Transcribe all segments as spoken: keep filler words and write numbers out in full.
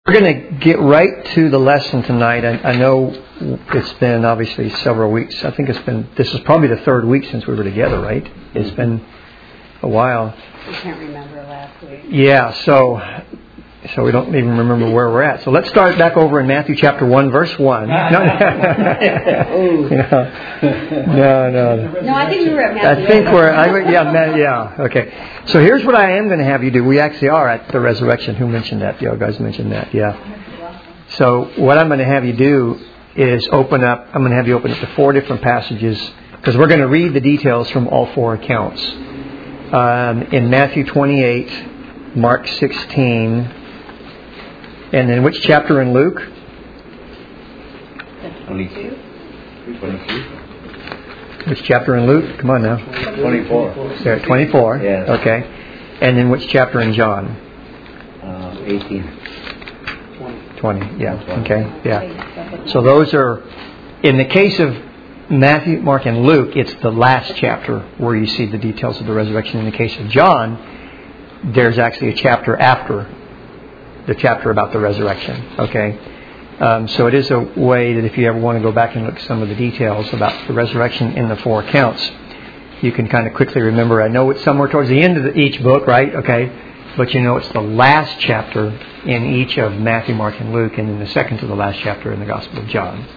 We're going to get right to the lesson tonight. I, I know it's been obviously several weeks. I think it's been, this is probably the third week since we were together, right? It's been a while. I can't remember last week. Yeah, so so we don't even remember where we're at. So let's start back over in Matthew chapter one, verse one. No, no, no, no. No, I think we were at Matthew. I think we're, I, yeah, yeah, okay. So here's what I am going to have you do. We actually are at the resurrection. Who mentioned that? You guys mentioned that, yeah. So what I'm going to have you do is open up, I'm going to have you open up to four different passages, because we're going to read the details from all four accounts. Um, in Matthew twenty-eight, Mark sixteen, and then which chapter in Luke? twenty-two. twenty-two. Which chapter in Luke? Come on now. twenty-four. There, twenty-four. Yes. Okay. And then which chapter in John? Uh, eighteen. twenty. Yeah. Okay. Yeah. So those are, in the case of Matthew, Mark, and Luke, it's the last chapter where you see the details of the resurrection. In the case of John, there's actually a chapter after the chapter about the resurrection. Okay. Um, so it is a way that if you ever want to go back and look at some of the details about the resurrection in the four accounts, you can kind of quickly remember. I know it's somewhere towards the end of the, each book, right? Okay. But you know it's the last chapter in each of Matthew, Mark, and Luke, and then the second to the last chapter in the Gospel of John.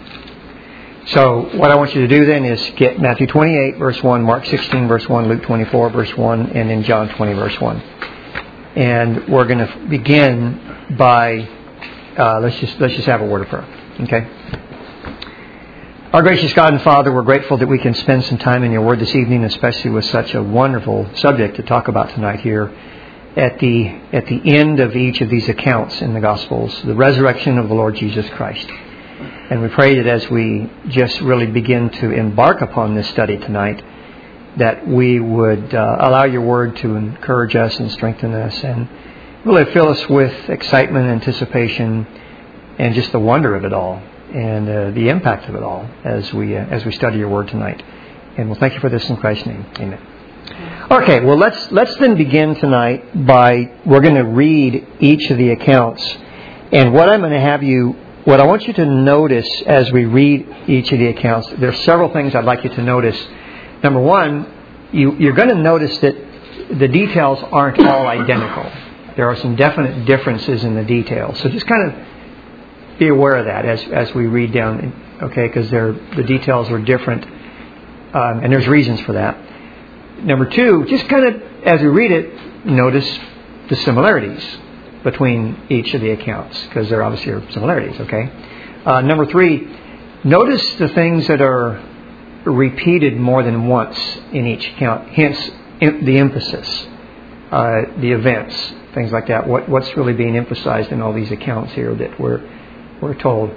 So what I want you to do then is get Matthew twenty-eight, verse one, Mark sixteen, verse one, Luke twenty-four, verse one, and then John twenty, verse one. And we're going to begin by, uh, let's just let's just have a word of prayer. Okay? Our gracious God and Father, we're grateful that we can spend some time in your Word this evening, especially with such a wonderful subject to talk about tonight here at the at the end of each of these accounts in the Gospels, the resurrection of the Lord Jesus Christ. And we pray that as we just really begin to embark upon this study tonight, that we would uh, allow your word to encourage us and strengthen us and really fill us with excitement, anticipation, and just the wonder of it all and uh, the impact of it all as we uh, as we study your word tonight. And we'll thank you for this in Christ's name. Amen. Okay, well let's let's then begin tonight by, we're going to read each of the accounts. And what I'm going to have you What I want you to notice as we read each of the accounts, there are several things I'd like you to notice. Number one, you, you're going to notice that the details aren't all identical. There are some definite differences in the details. So just kind of be aware of that as as we read down, okay, because the details are different, um, and there's reasons for that. Number two, just kind of, as we read it, notice the similarities between each of the accounts, because there obviously are similarities, okay? Uh, number three, notice the things that are repeated more than once in each account, hence em- the emphasis, uh, the events, things like that. What, what's really being emphasized in all these accounts here that we're, we're told.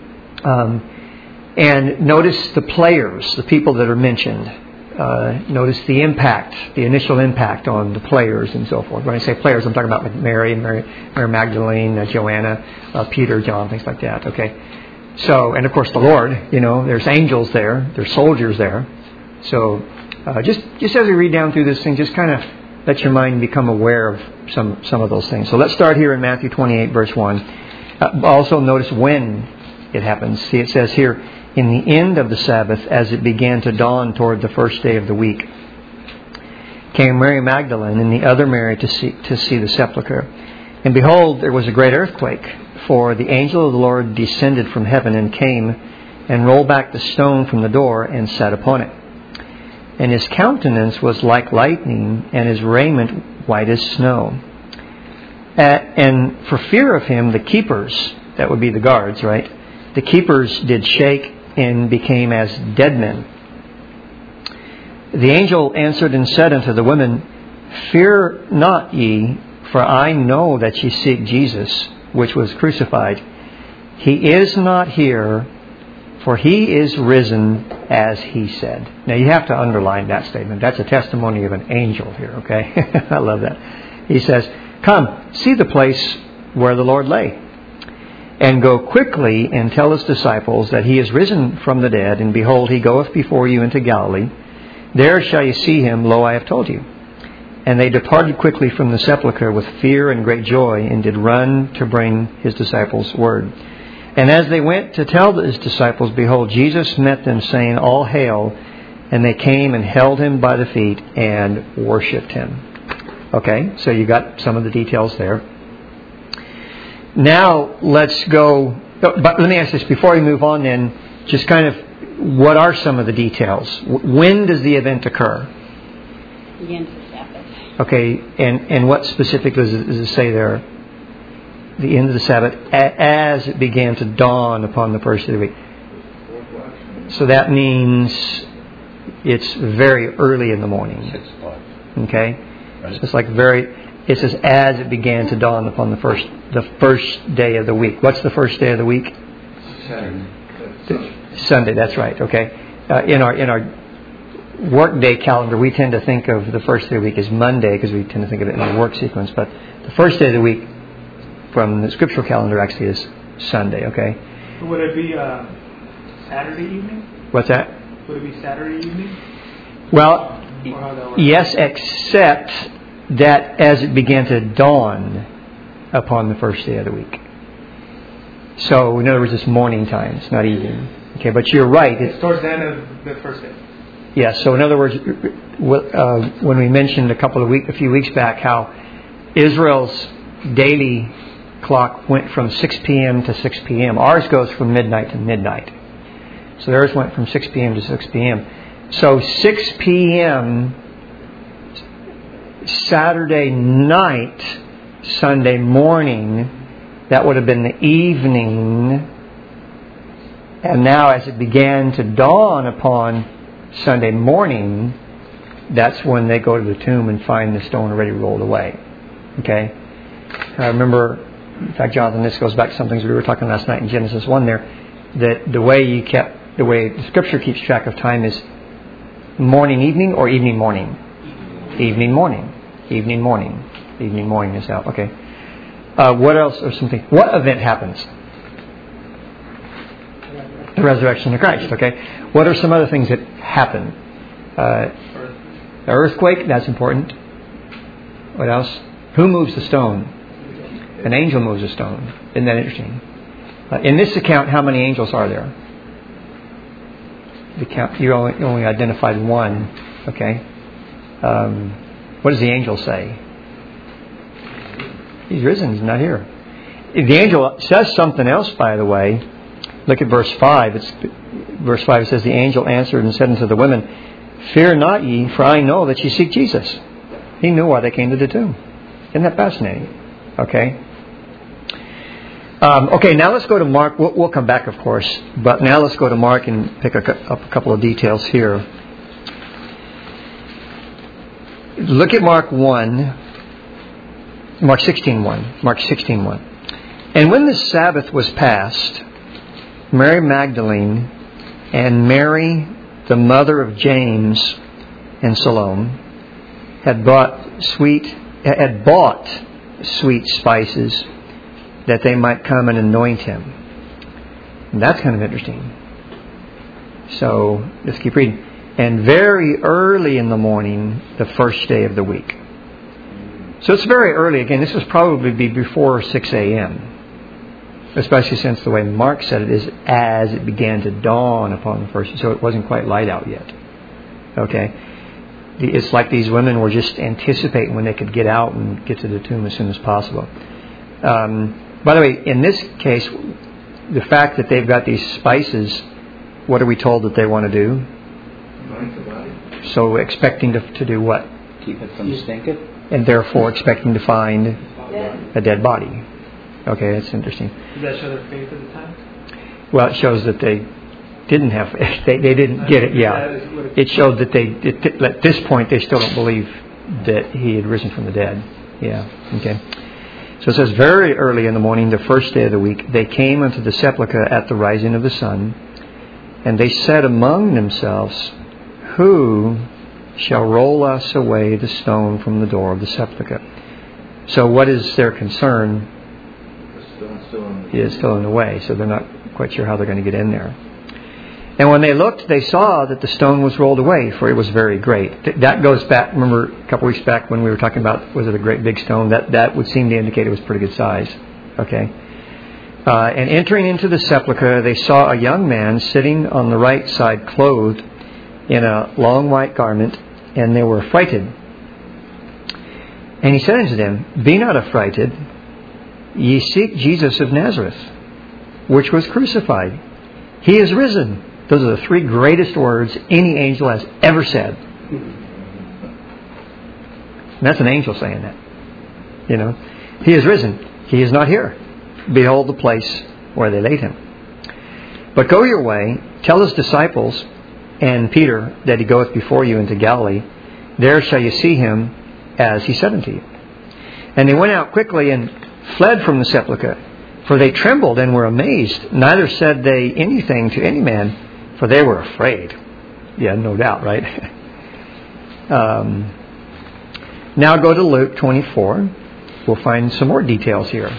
Um, and notice the players, the people that are mentioned. Uh, notice the impact, the initial impact on the players and so forth. When I say players, I'm talking about like Mary, Mary, Mary Magdalene, uh, Joanna, uh, Peter, John, things like that. Okay. So, and of course the Lord. You know, there's angels there, there's soldiers there. So, uh, just just as we read down through this thing, just kind of let your mind become aware of some some of those things. So let's start here in Matthew twenty-eight, verse one. Uh, also notice when it happens. See, it says here, in the end of the Sabbath, as it began to dawn toward the first day of the week, came Mary Magdalene and the other Mary to see to see the sepulchre. And behold, there was a great earthquake, for the angel of the Lord descended from heaven and came and rolled back the stone from the door and sat upon it. And his countenance was like lightning, and his raiment white as snow. Uh, and for fear of him, the keepers, that would be the guards, right? The keepers did shake and became as dead men. The angel answered and said unto the women, Fear not ye, for I know that ye seek Jesus, which was crucified. He is not here, for he is risen, as he said. Now you have to underline that statement. That's a testimony of an angel here, okay? I love that. He says, Come, see the place where the Lord lay. And go quickly and tell his disciples that he is risen from the dead, and behold, he goeth before you into Galilee. There shall you see him, lo, I have told you. And they departed quickly from the sepulchre with fear and great joy, and did run to bring his disciples word. And as they went to tell his disciples, behold, Jesus met them, saying, All hail. And they came and held him by the feet and worshipped him. Okay, so you got some of the details there. Now let's go, but let me ask this before we move on then, just kind of what are some of the details? When does the event occur? The end of the Sabbath. Okay, and, and what specifically does it, does it say there? The end of the Sabbath, as it began to dawn upon the first day of the week. So that means it's very early in the morning. Six o'clock. Okay? Right. So it's like very, it says as it began to dawn upon the first the first day of the week. What's the first day of the week? Saturday. Sunday, that's right, okay. Uh, in our in our workday calendar, we tend to think of the first day of the week as Monday because we tend to think of it in the work sequence. But the first day of the week from the scriptural calendar actually is Sunday, okay? Would it be uh, Saturday evening? What's that? Would it be Saturday evening? Well, Or how that works? yes, except that as it began to dawn upon the first day of the week. So, in other words, it's morning time. It's not evening. Okay, but you're right. It's It's, towards the end of the first day. yeah. So, in other words, uh, when we mentioned a couple of weeks, a few weeks back, how Israel's daily clock went from six p.m. to six p.m. Ours goes from midnight to midnight. So theirs went from six p.m. to six p.m. So six p.m. Saturday night, Sunday morning, that would have been the evening. And now as it began to dawn upon Sunday morning, that's when they go to the tomb and find the stone already rolled away. Okay? I remember, in fact, Jonathan, this goes back to some things we were talking last night in Genesis one there, that the way you kept, the way the Scripture keeps track of time is morning, evening, or evening, morning? Evening, morning. Evening, morning. Evening, morning is out. Okay. Uh, what else or something? What event happens? The resurrection of Christ. Okay. What are some other things that happen? Uh, the earthquake. That's important. What else? Who moves the stone? An angel moves a stone. Isn't that interesting? Uh, in this account, how many angels are there? The count, you only, you only identified one. Okay. Um, what does the angel say? He's risen. He's not here. The angel says something else, by the way. Look at verse five. It's verse five. It says, "The angel answered and said unto the women, Fear not ye, for I know that ye seek Jesus." He knew why they came to the tomb. Isn't that fascinating? Okay. Um, okay, now let's go to Mark. We'll, we'll come back, of course. But now let's go to Mark and pick a, up a couple of details here. Look at Mark one. Mark sixteen one. Mark sixteen one. "And when the Sabbath was past, Mary Magdalene and Mary, the mother of James and Salome, had bought sweet had bought sweet spices that they might come and anoint him." And that's kind of interesting. So let's keep reading. "And very early in the morning, the first day of the week." So it's very early. Again, this was probably be before six a.m. Especially since the way Mark said it is as it began to dawn upon the first. So it wasn't quite light out yet. Okay. It's like these women were just anticipating when they could get out and get to the tomb as soon as possible. Um, by the way, in this case, the fact that they've got these spices, what are we told that they want to do? So expecting to, to do what? Keep it from stinking. And therefore expecting to find a dead body. Okay, that's interesting. Did that show their faith at the time? Well, it shows that they didn't have, they, they didn't get it, yeah. It showed that they, it, at this point, they still don't believe that he had risen from the dead. Yeah, okay. So it says, very early in the morning, the first day of the week, they came unto the sepulchre at the rising of the sun, and they said among themselves, Who shall roll us away the stone from the door of the sepulchre? So what is their concern? It is still in the way, so they're not quite sure how they're going to get in there. And when they looked, they saw that the stone was rolled away, for it was very great. That goes back, remember a couple weeks back when we were talking about, was it a great big stone? That that would seem to indicate it was pretty good size. Okay. Uh, and entering into the sepulchre, they saw a young man sitting on the right side, clothed in a long white garment, and they were affrighted. And he said unto them, Be not affrighted, ye seek Jesus of Nazareth, which was crucified. He is risen. Those are the three greatest words any angel has ever said. And that's an angel saying that. You know, He is risen. He is not here. Behold the place where they laid Him. But go your way, tell His disciples and Peter that He goeth before you into Galilee. There shall you see Him as He said unto you. And they went out quickly and fled from the sepulchre, for they trembled and were amazed. Neither said they anything to any man, for they were afraid. Yeah, no doubt, right? um, now go to Luke twenty-four. We'll find some more details here.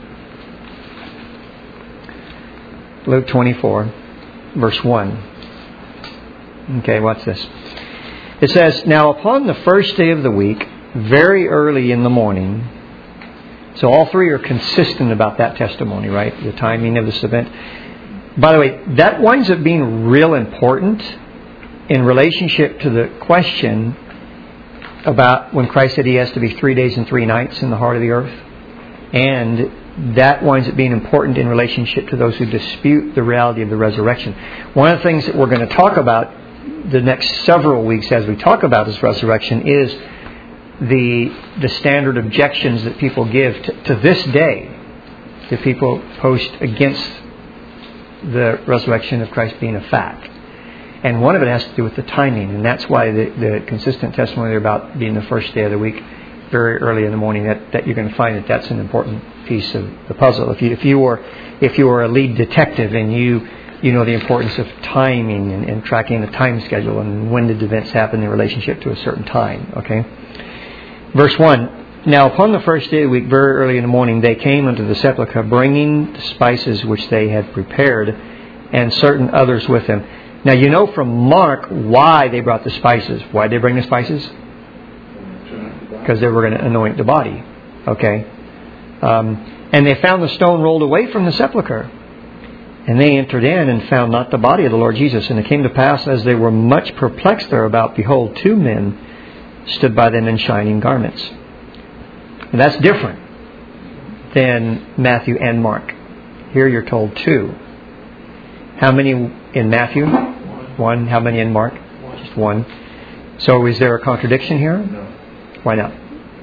Luke twenty-four, verse one. Okay, what's this? It says, Now upon the first day of the week, very early in the morning. So all three are consistent about that testimony, right? The timing of this event. By the way, that winds up being real important in relationship to the question about when Christ said He has to be three days and three nights in the heart of the earth. And that winds up being important in relationship to those who dispute the reality of the resurrection. One of the things that we're going to talk about the next several weeks as we talk about this resurrection is the the standard objections that people give to, to this day, to people post against the resurrection of Christ being a fact. And one of it has to do with the timing, and that's why the, the consistent testimony about being the first day of the week, very early in the morning, that, that you're going to find that that's an important piece of the puzzle. If you if you were if you were a lead detective and you you know the importance of timing and, and tracking the time schedule and when did events happen in relationship to a certain time, okay? Verse one, Now upon the first day of the week, very early in the morning, they came unto the sepulchre, bringing the spices which they had prepared, and certain others with them. Now you know from Mark why they brought the spices. Why did they bring the spices? Because they were going to anoint the body. Okay? Um, and they found the stone rolled away from the sepulchre. And they entered in and found not the body of the Lord Jesus. And it came to pass, as they were much perplexed thereabout, behold, two men stood by them in shining garments. And that's different than Matthew and Mark. Here you're told two. How many in Matthew? One. One. How many in Mark? One. Just one. So is there a contradiction here? No. Why not?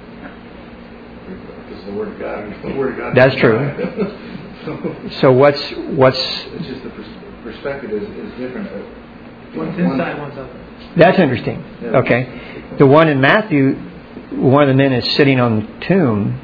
It's the Word of God. It's the Word of God. That's true. so, So what's what's it's just the pers- perspective is, is different. One's One- inside, one's outside. that's interesting. Yeah. Okay. The one in Matthew, one of the men is sitting on the tomb,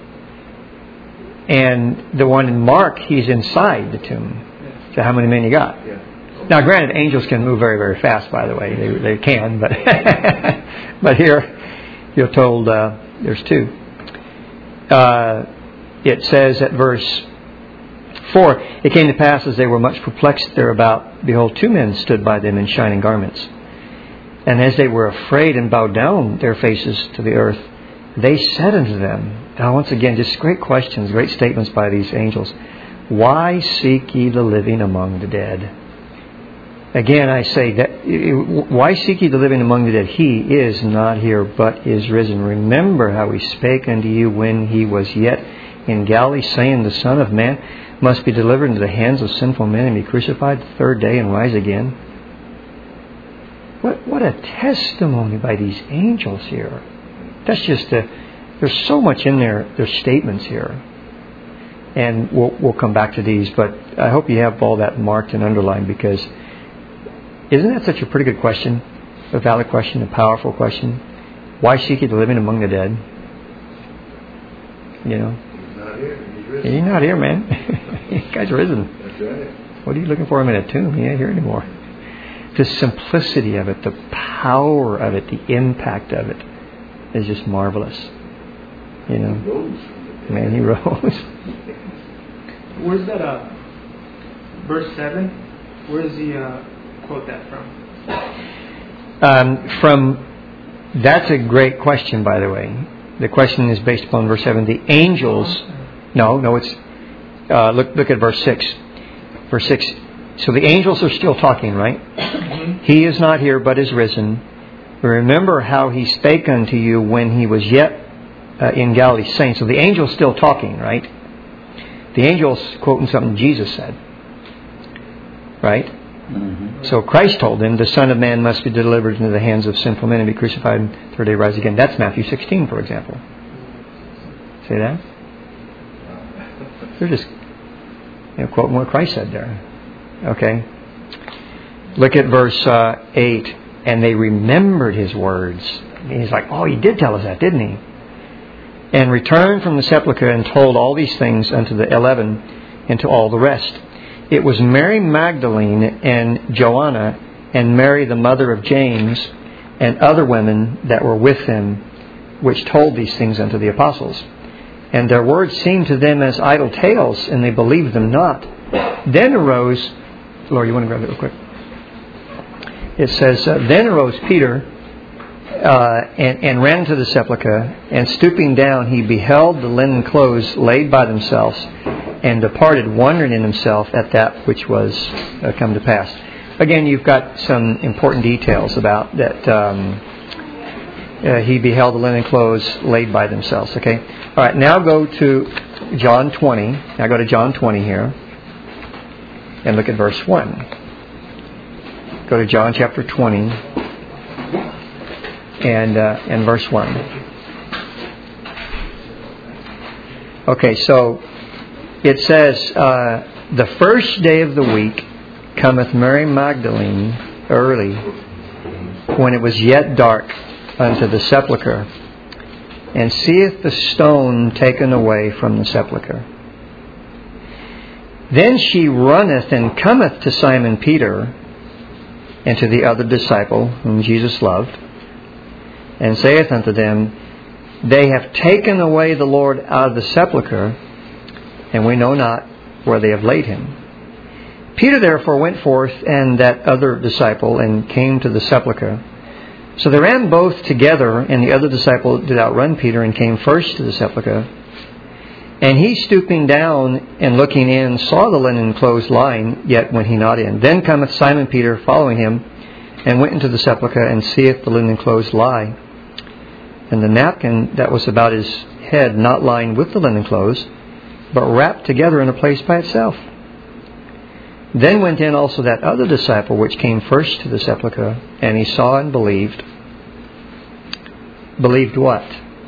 and the one in Mark, he's inside the tomb. Yeah. So how many men you got? Yeah. Now, granted, angels can move very, very fast. By the way, they they can, but but here you're told uh, there's two. Uh, it says at verse four, It came to pass, as they were much perplexed thereabout, behold, two men stood by them in shining garments. And as they were afraid and bowed down their faces to the earth, they said unto them, now once again, just great questions, great statements by these angels, Why seek ye the living among the dead? Again, I say, that why seek ye the living among the dead? He is not here, but is risen. Remember how He spake unto you when He was yet in Galilee, saying, The Son of Man must be delivered into the hands of sinful men and be crucified the third day and rise again. What what a testimony by these angels here. That's just a, there's so much in their, their statements here. And we'll we'll come back to these, but I hope you have all that marked and underlined, because isn't that such a pretty good question? A valid question, a powerful question. Why seek ye the living among the dead? You know? He's not here. He's risen. He's not here, man. This guy's risen. That's right. What are you looking for him in a tomb? He ain't here anymore. The simplicity of it, the power of it, the impact of it is just marvelous. You know? He rose from the dead. Man, He rose. Where's that, uh, verse seven? Where's the, uh, quote that from? Um, from that's a great question, by the way. The question is based upon verse seven. The angels. No, no, it's uh, look. Look at verse six. Verse six. So the angels are still talking, right? Mm-hmm. He is not here, but is risen. Remember how he spake unto you when he was yet uh, in Galilee, saying. So the angel's still talking, right? The angel's quoting something Jesus said, right? Mm-hmm. So Christ told them, the Son of Man must be delivered into the hands of sinful men and be crucified and third day rise again. That's Matthew sixteen, for example. See that? They're just you know, quoting what Christ said there. Okay. Look at verse uh, eight. And they remembered his words. And he's like, oh, he did tell us that, didn't he? And returned from the sepulchre and told all these things unto the eleven and to all the rest. It was Mary Magdalene and Joanna and Mary the mother of James and other women that were with him, which told these things unto the apostles. And their words seemed to them as idle tales, and they believed them not. Then arose... Lord, you want to grab it real quick? It says, uh, Then arose Peter uh, and, and ran to the sepulchre, and stooping down, he beheld the linen clothes laid by themselves, and departed, wondering in himself at that which was uh, come to pass. Again, you've got some important details about that. Um, uh, he beheld the linen clothes laid by themselves. Okay. All right. Now go to John twenty. Now go to John twenty here, and look at verse one. Go to John chapter twenty and uh, and verse one. Okay, so it says, uh, the first day of the week cometh Mary Magdalene early, when it was yet dark, unto the sepulchre, and seeth the stone taken away from the sepulchre. Then she runneth and cometh to Simon Peter, and to the other disciple whom Jesus loved, and saith unto them, They have taken away the Lord out of the sepulchre, and we know not where they have laid him. Peter therefore went forth, and that other disciple, and came to the sepulchre. So they ran both together, and the other disciple did outrun Peter, and came first to the sepulchre. And he, stooping down and looking in, saw the linen clothes lying, yet went he not in. Then cometh Simon Peter, following him, and went into the sepulchre, and seeth the linen clothes lie, and the napkin that was about his head not lying with the linen clothes, but wrapped together in a place by itself. Then went in also that other disciple which came first to the sepulchre, and he saw and believed. Believed what?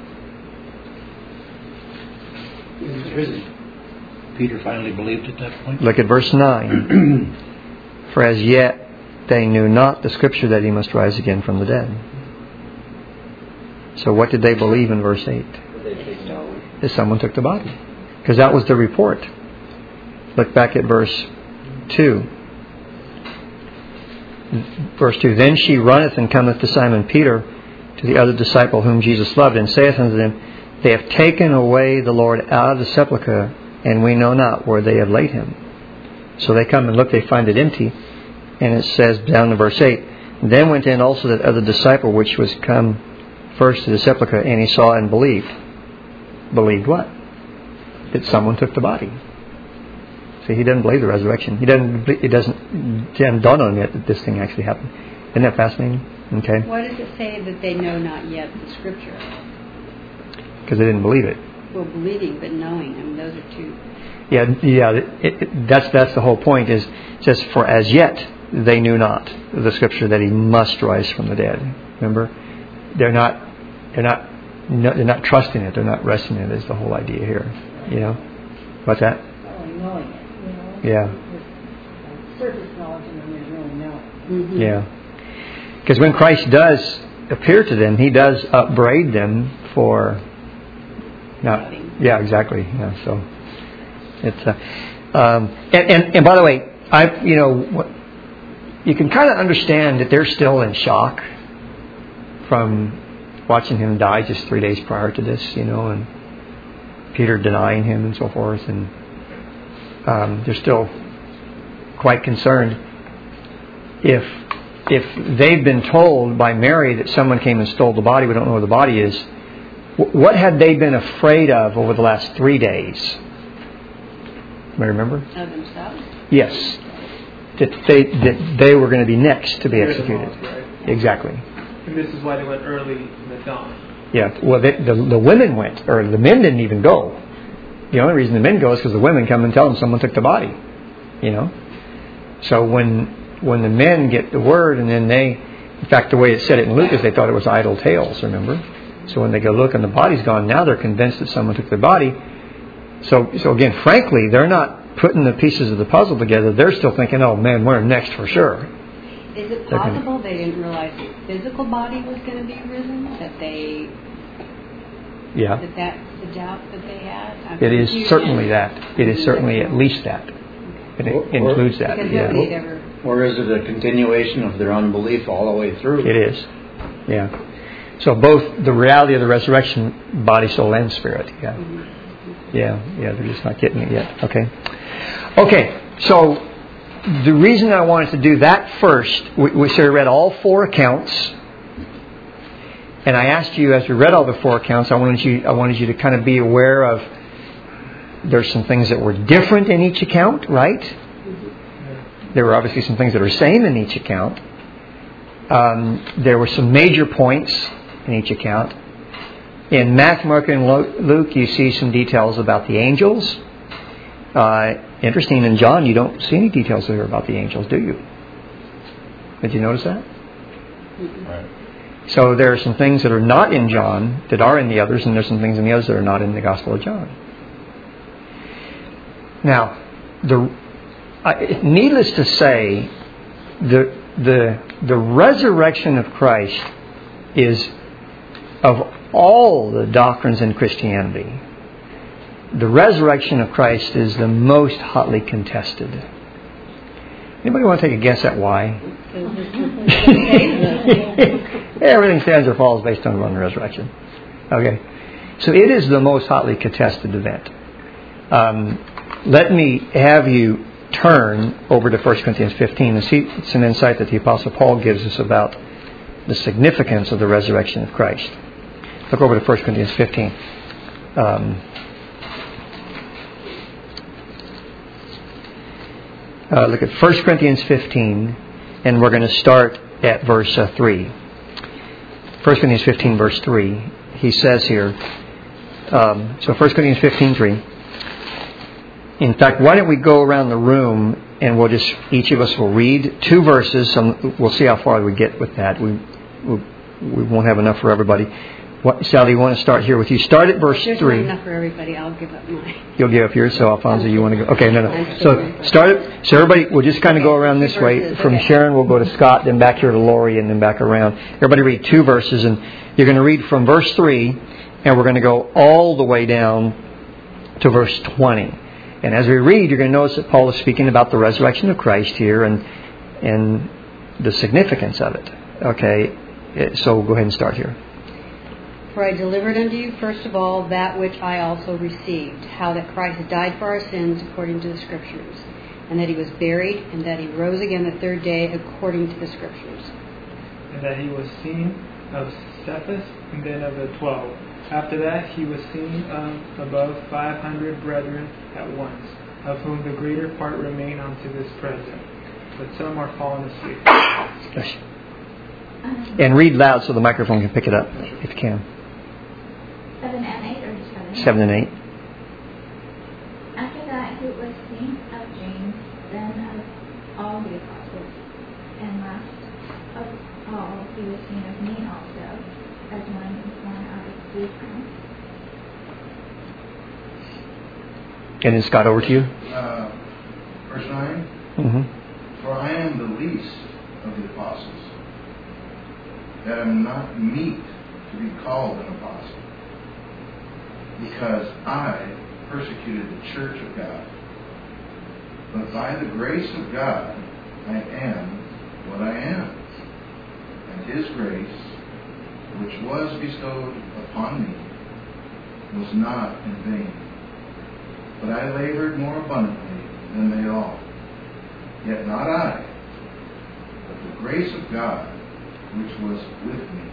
Peter finally believed at that point. Look at verse nine. For as yet they knew not the scripture that he must rise again from the dead. So what did they believe in verse eight? That someone took the body. Because that was the report. Look back at verse two. Verse two. Then she runneth and cometh to Simon Peter, to the other disciple whom Jesus loved, and saith unto them, They have taken away the Lord out of the sepulchre, and we know not where they have laid him. So they come and look, they find it empty. And it says down in verse eight, Then went in also that other disciple which was come first to the sepulchre, and he saw and believed. Believed what? That someone took the body. See, he doesn't believe the resurrection. He doesn't. It doesn't. It hasn't dawned on him yet that this thing actually happened. Isn't that fascinating? Okay. Why does it say that they know not yet the scripture? Because they didn't believe it. Well, believing but knowing. I mean, those are two. Yeah, yeah. It, it, that's that's the whole point. Is just for as yet they knew not the scripture that he must rise from the dead. Remember, they're not. They're not. No, they're not trusting it. They're not resting in it. Is the whole idea here. You know, what's that? Oh, knowing it. You know? Yeah. There's surface knowledge and then there's really knowing. Mm-hmm. Yeah. Because when Christ does appear to them, he does upbraid them for not. Yeah, exactly. Yeah. So it's uh, um, and, and and by the way, I you know what, you can kind of understand that they're still in shock from watching him die just three days prior to this, you know, and Peter denying him and so forth, and um, they're still quite concerned. if if they've been told by Mary that someone came and stole the body, we don't know where the body is, what had they been afraid of over the last three days? Anybody remember? Of themselves? Yes. That they, that they were going to be next to be Fear the executed. most, right? Exactly. And this is why they went early in the dawn. Yeah. Well, they, the, the women went, or the men didn't even go. The only reason the men go is because the women come and tell them someone took the body. You know? So when when the men get the word, and then they, in fact, the way it said it in Luke is they thought it was idle tales, remember? So when they go look and the body's gone, now they're convinced that someone took their body. So, so again, frankly, they're not putting the pieces of the puzzle together. They're still thinking, oh man, we're next for sure. Is it possible they didn't realize the physical body was going to be risen? That they... Yeah. That that's the doubt that they had? I'm It is confused. certainly that. It is certainly at least that. It Or- includes that. Because Yeah. nobody had ever... Or is it a continuation of their unbelief all the way through? It is. Yeah. So both the reality of the resurrection, body, soul, and spirit. Yeah. Mm-hmm. Yeah. Yeah. They're just not getting it yet. Okay. Okay. So the reason I wanted to do that first, we, we sort of read all four accounts, and I asked you as we read all the four accounts, I wanted you, I wanted you to kind of be aware of. There's some things that were different in each account, right? There were obviously some things that are same in each account. Um, there were some major points in each account. In Matthew, Mark, and Luke, you see some details about the angels. Uh, interesting, in John, you don't see any details there about the angels, do you? Did you notice that? Right. So there are some things that are not in John that are in the others, and there's some things in the others that are not in the Gospel of John. Now, the uh, needless to say, the the the resurrection of Christ is, of all the doctrines in Christianity, the resurrection of Christ is the most hotly contested. Anybody want to take a guess at why? Everything stands or falls based on the resurrection. Okay, so it is the most hotly contested event. Um, let me have you turn over to First Corinthians fifteen and see some insight that the Apostle Paul gives us about the significance of the resurrection of Christ. Look over to First Corinthians fifteen. Um, uh, look at First Corinthians fifteen, and we're going to start at verse uh, three. First Corinthians fifteen, verse three. He says here, um, so First Corinthians fifteen, three. In fact, why don't we go around the room and we'll just, each of us will read two verses. Some, we'll see how far we get with that. We we, we won't have enough for everybody. What, Sally, you want to start here with you? Start at verse There's three. not enough for everybody. I'll give up mine. You'll give up yours, so Alfonso, you want to go? Okay, no, no. So start it. So everybody, we'll just kind of go around this way. From Sharon, we'll go to Scott, then back here to Lori, and then back around. Everybody read two verses, and you're going to read from verse three, and we're going to go all the way down to verse twenty. And as we read, you're going to notice that Paul is speaking about the resurrection of Christ here and and the significance of it. Okay, so go ahead and start here. For I delivered unto you first of all that which I also received, how that Christ died for our sins according to the Scriptures, and that he was buried, and that he rose again the third day according to the Scriptures. And that he was seen of Cephas, and then of the twelve. After that he was seen of above five hundred brethren at once, of whom the greater part remain unto this present, but some are fallen asleep. And read loud so the microphone can pick it up, if you can. Seven and eight, or just seven? Seven and eight. After that he was seen of James, then of all the apostles, and last of all he was seen of me also, as one born out of three friends. And then Scott, over to you. Uh, verse nine. Mm-hmm. For I am the least of the apostles, that am not meet to be called an apostle, because I persecuted the church of God. But by the grace of God, I am what I am. And His grace, which was bestowed upon me, was not in vain. But I labored more abundantly than they all. Yet not I, the grace of God which was with me.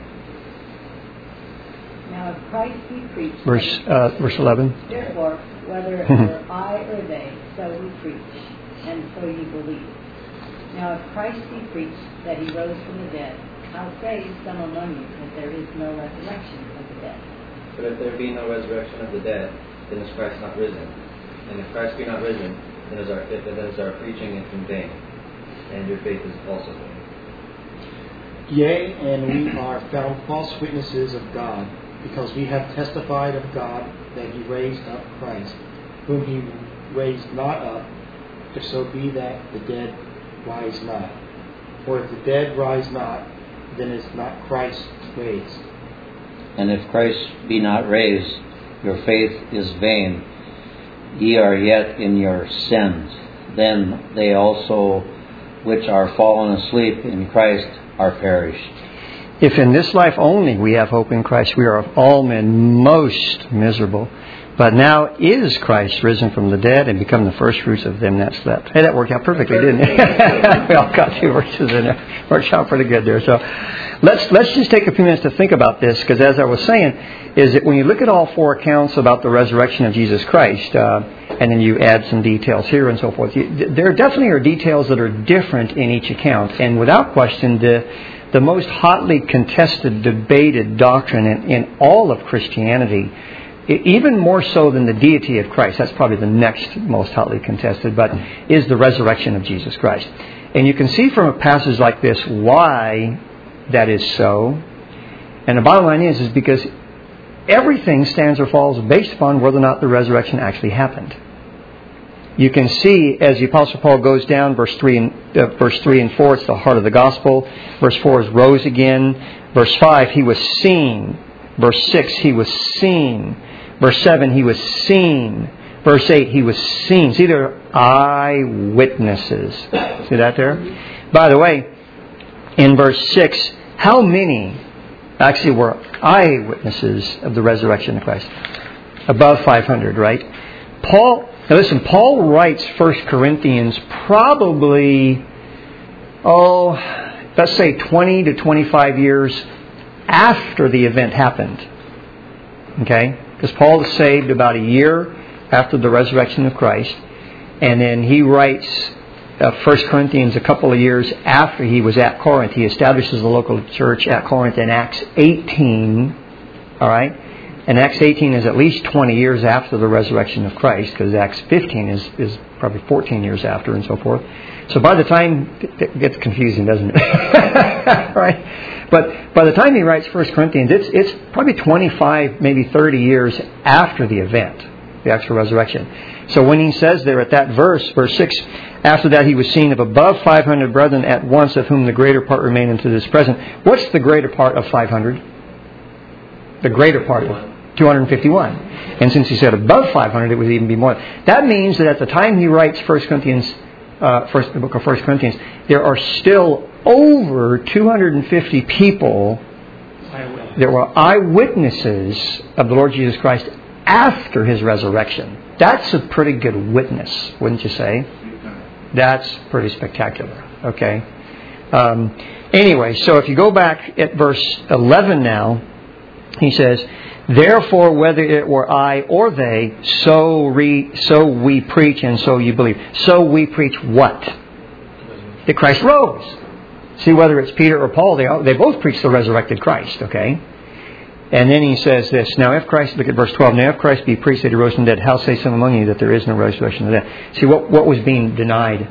Now if Christ be preached, Verse uh, verse eleven. therefore, whether it were I or they, so we preach, and so you believe. Now if Christ be preached that he rose from the dead, how say some among you that there is no resurrection of the dead? But if there be no resurrection of the dead, then is Christ not risen? And if Christ be not risen, then is our then is our preaching in vain, and your faith is also vain. Yea, and we are found false witnesses of God, because we have testified of God that he raised up Christ, whom he raised not up, if so be that the dead rise not. For if the dead rise not, then is not Christ raised. And if Christ be not raised, your faith is vain. Ye are yet in your sins. Then they also which are fallen asleep in Christ are perished. If in this life only we have hope in Christ, we are of all men most miserable. But now is Christ risen from the dead and become the first fruits of them that slept. Hey, that worked out perfectly, didn't it? We all got two verses in there. Worked out pretty good there. So let's let's just take a few minutes to think about this, because as I was saying, is that when you look at all four accounts about the resurrection of Jesus Christ, uh, and then you add some details here and so forth, you, there definitely are details that are different in each account. And without question, the the most hotly contested, debated doctrine in, in all of Christianity, even more so than the deity of Christ, that's probably the next most hotly contested, but is the resurrection of Jesus Christ. And you can see from a passage like this why that is so. And the bottom line is, is because everything stands or falls based upon whether or not the resurrection actually happened. You can see as the Apostle Paul goes down, verse three and uh, verse three and four, it's the heart of the gospel. Verse four is rose again. Verse five, he was seen. Verse six, he was seen. Verse seven, he was seen. Verse eight, he was seen. See, there are eyewitnesses. See that there? By the way, in verse six, how many actually were eyewitnesses of the resurrection of Christ? Above five hundred, right? Paul, now listen, Paul writes First Corinthians probably, oh, let's say twenty to twenty-five years after the event happened. Okay? Because Paul was saved about a year after the resurrection of Christ. And then he writes uh, First Corinthians a couple of years after he was at Corinth. He establishes a local church at Corinth in Acts eighteen. Alright? And Acts eighteen is at least twenty years after the resurrection of Christ, because Acts fifteen is, is probably fourteen years after and so forth. So by the time, it gets confusing, doesn't it? Right? But by the time he writes First Corinthians, it's it's probably twenty-five, maybe thirty years after the event, the actual resurrection. So when he says there at that verse, verse six, after that he was seen of above five hundred brethren at once, of whom the greater part remain unto this present. What's the greater part of five hundred? The greater part of two hundred fifty-one. And since he said above five hundred, it would even be more. That means that at the time he writes First Corinthians, uh, first, the book of First Corinthians, there are still over two hundred fifty people that were eyewitnesses of the Lord Jesus Christ after his resurrection. That's a pretty good witness, wouldn't you say? That's pretty spectacular. Okay. Um, anyway, so if you go back at verse eleven now, he says, therefore, whether it were I or they, so re, so we preach and so you believe. So we preach what? That Christ rose. See, whether it's Peter or Paul, they they both preach the resurrected Christ, okay? And then he says this, now if Christ, look at verse twelve, now if Christ be preached that he rose from the dead, how say some among you that there is no resurrection of the dead? See, what, what was being denied?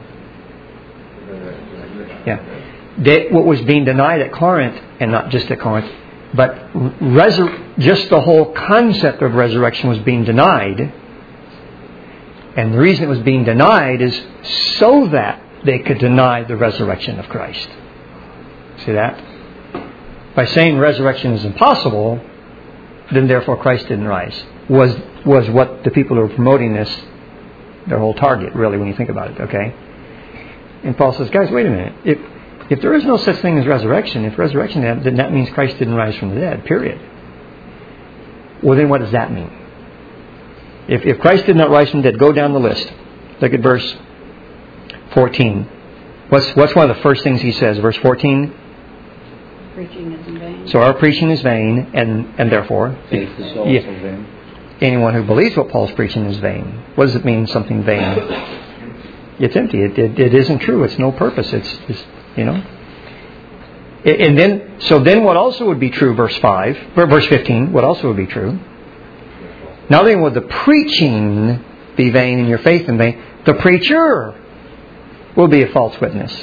Yeah. They, what was being denied at Corinth, and not just at Corinth, but resur- just the whole concept of resurrection was being denied. And the reason it was being denied is so that they could deny the resurrection of Christ. See that? By saying resurrection is impossible, then therefore Christ didn't rise. Was was what the people who were promoting this, their whole target, really, when you think about it, okay? And Paul says, guys, wait a minute. If if there is no such thing as resurrection, if resurrection, then that means Christ didn't rise from the dead, period. Well, then what does that mean? If if Christ did not rise from the dead, go down the list. Look at verse fourteen. What's what's one of the first things he says? Verse fourteen. Preaching is in vain. So our preaching is vain, and, and therefore, faith is also yeah, vain. Anyone who believes what Paul's preaching is vain. What does it mean, something vain? It's empty. It, it, it isn't true. It's no purpose. It's, it's you know. And then, so then, what also would be true? Verse five, verse fifteen. What also would be true? Not only would the preaching be vain and your faith in vain, the preacher will be a false witness.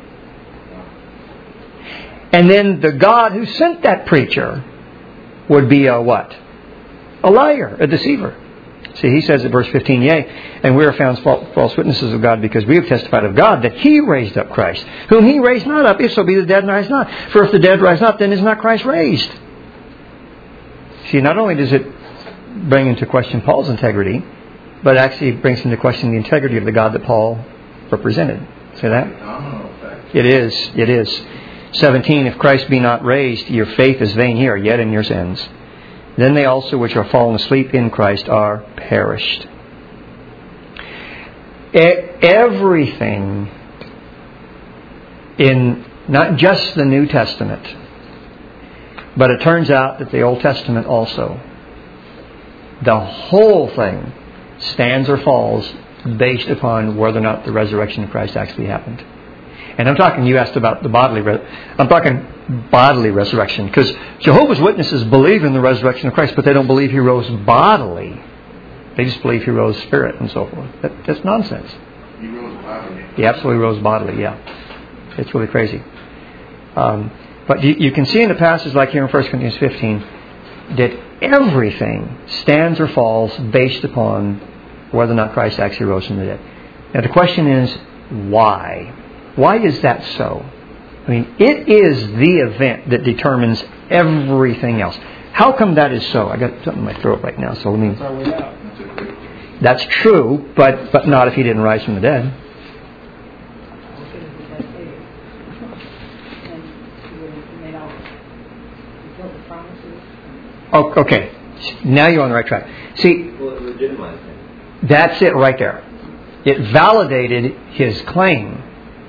And then the God who sent that preacher would be a what? A liar, a deceiver. See, he says in verse fifteen, yea, and we are found false witnesses of God because we have testified of God that He raised up Christ, whom He raised not up, if so be the dead rise not. For if the dead rise not, then is not Christ raised. See, not only does it bring into question Paul's integrity, but actually brings into question the integrity of the God that Paul represented. See that? It is. It is. seventeen, if Christ be not raised, your faith is vain here, yet in your sins. Then they also which are fallen asleep in Christ are perished. Everything in not just the New Testament, but it turns out that the Old Testament also, the whole thing stands or falls based upon whether or not the resurrection of Christ actually happened. And I'm talking, you asked about the bodily, I'm talking bodily resurrection. Because Jehovah's Witnesses believe in the resurrection of Christ, but they don't believe He rose bodily. They just believe He rose spirit and so forth. That, that's nonsense. He rose bodily. He absolutely rose bodily, yeah. It's really crazy. Um, but you, you can see in the passage like here in First Corinthians fifteen that everything stands or falls based upon whether or not Christ actually rose from the dead. Now the question is, why? Why is that so? I mean, it is the event that determines everything else. How come that is so? I got something in my throat right now, so let me... That's our way out. That's true, but, but not if He didn't rise from the dead. Oh, okay. Now you're on the right track. See, Well, it legitimized Him. that's it right there. It validated His claim.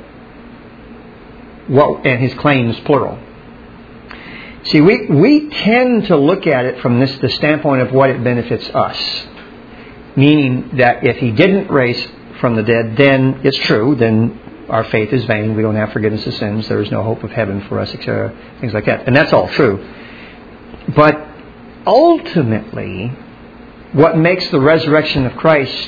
What, and His claims plural. See, we, we tend to look at it from this the standpoint of what it benefits us. Meaning that if He didn't raise from the dead, then it's true, then our faith is vain, we don't have forgiveness of sins, there is no hope of heaven for us, et cetera, things like that. And that's all true. But ultimately, what makes the resurrection of Christ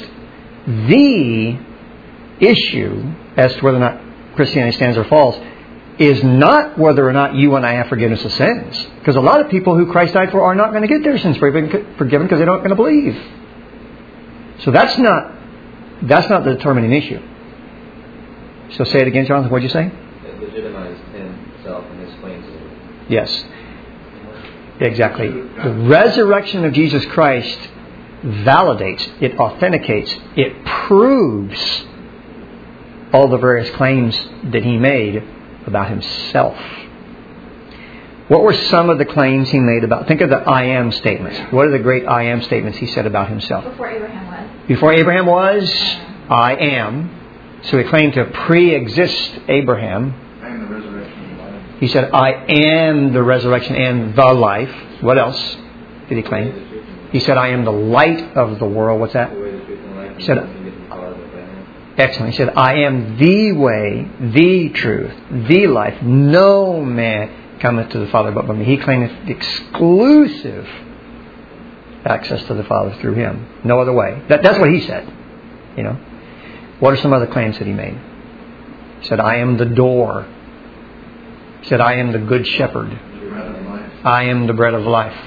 the issue as to whether or not Christianity stands or falls is not whether or not you and I have forgiveness of sins. Because a lot of people who Christ died for are not going to get their sins forgiven because they're not going to believe. So that's not that's not the determining issue. So say it again, Jonathan. What did you say? It legitimized Himself and His claims. Yes. Exactly. The resurrection of Jesus Christ validates, it authenticates, it proves all the various claims that He made about Himself. What were some of the claims He made about... Think of the I am statements. What are the great I am statements He said about Himself? Before Abraham was. Before Abraham was, I am. So He claimed to pre-exist Abraham. I am the resurrection and life. He said, I am the resurrection and the life. What else did He claim? He said, I am the light of the world. What's that? He said, excellent. He said, I am the way, the truth, the life. No man cometh to the Father but by me. He claimed exclusive access to the Father through Him. No other way. That, that's what He said. You know. What are some other claims that He made? He said, I am the door. He said, I am the good shepherd. The bread of life. I am the bread of life.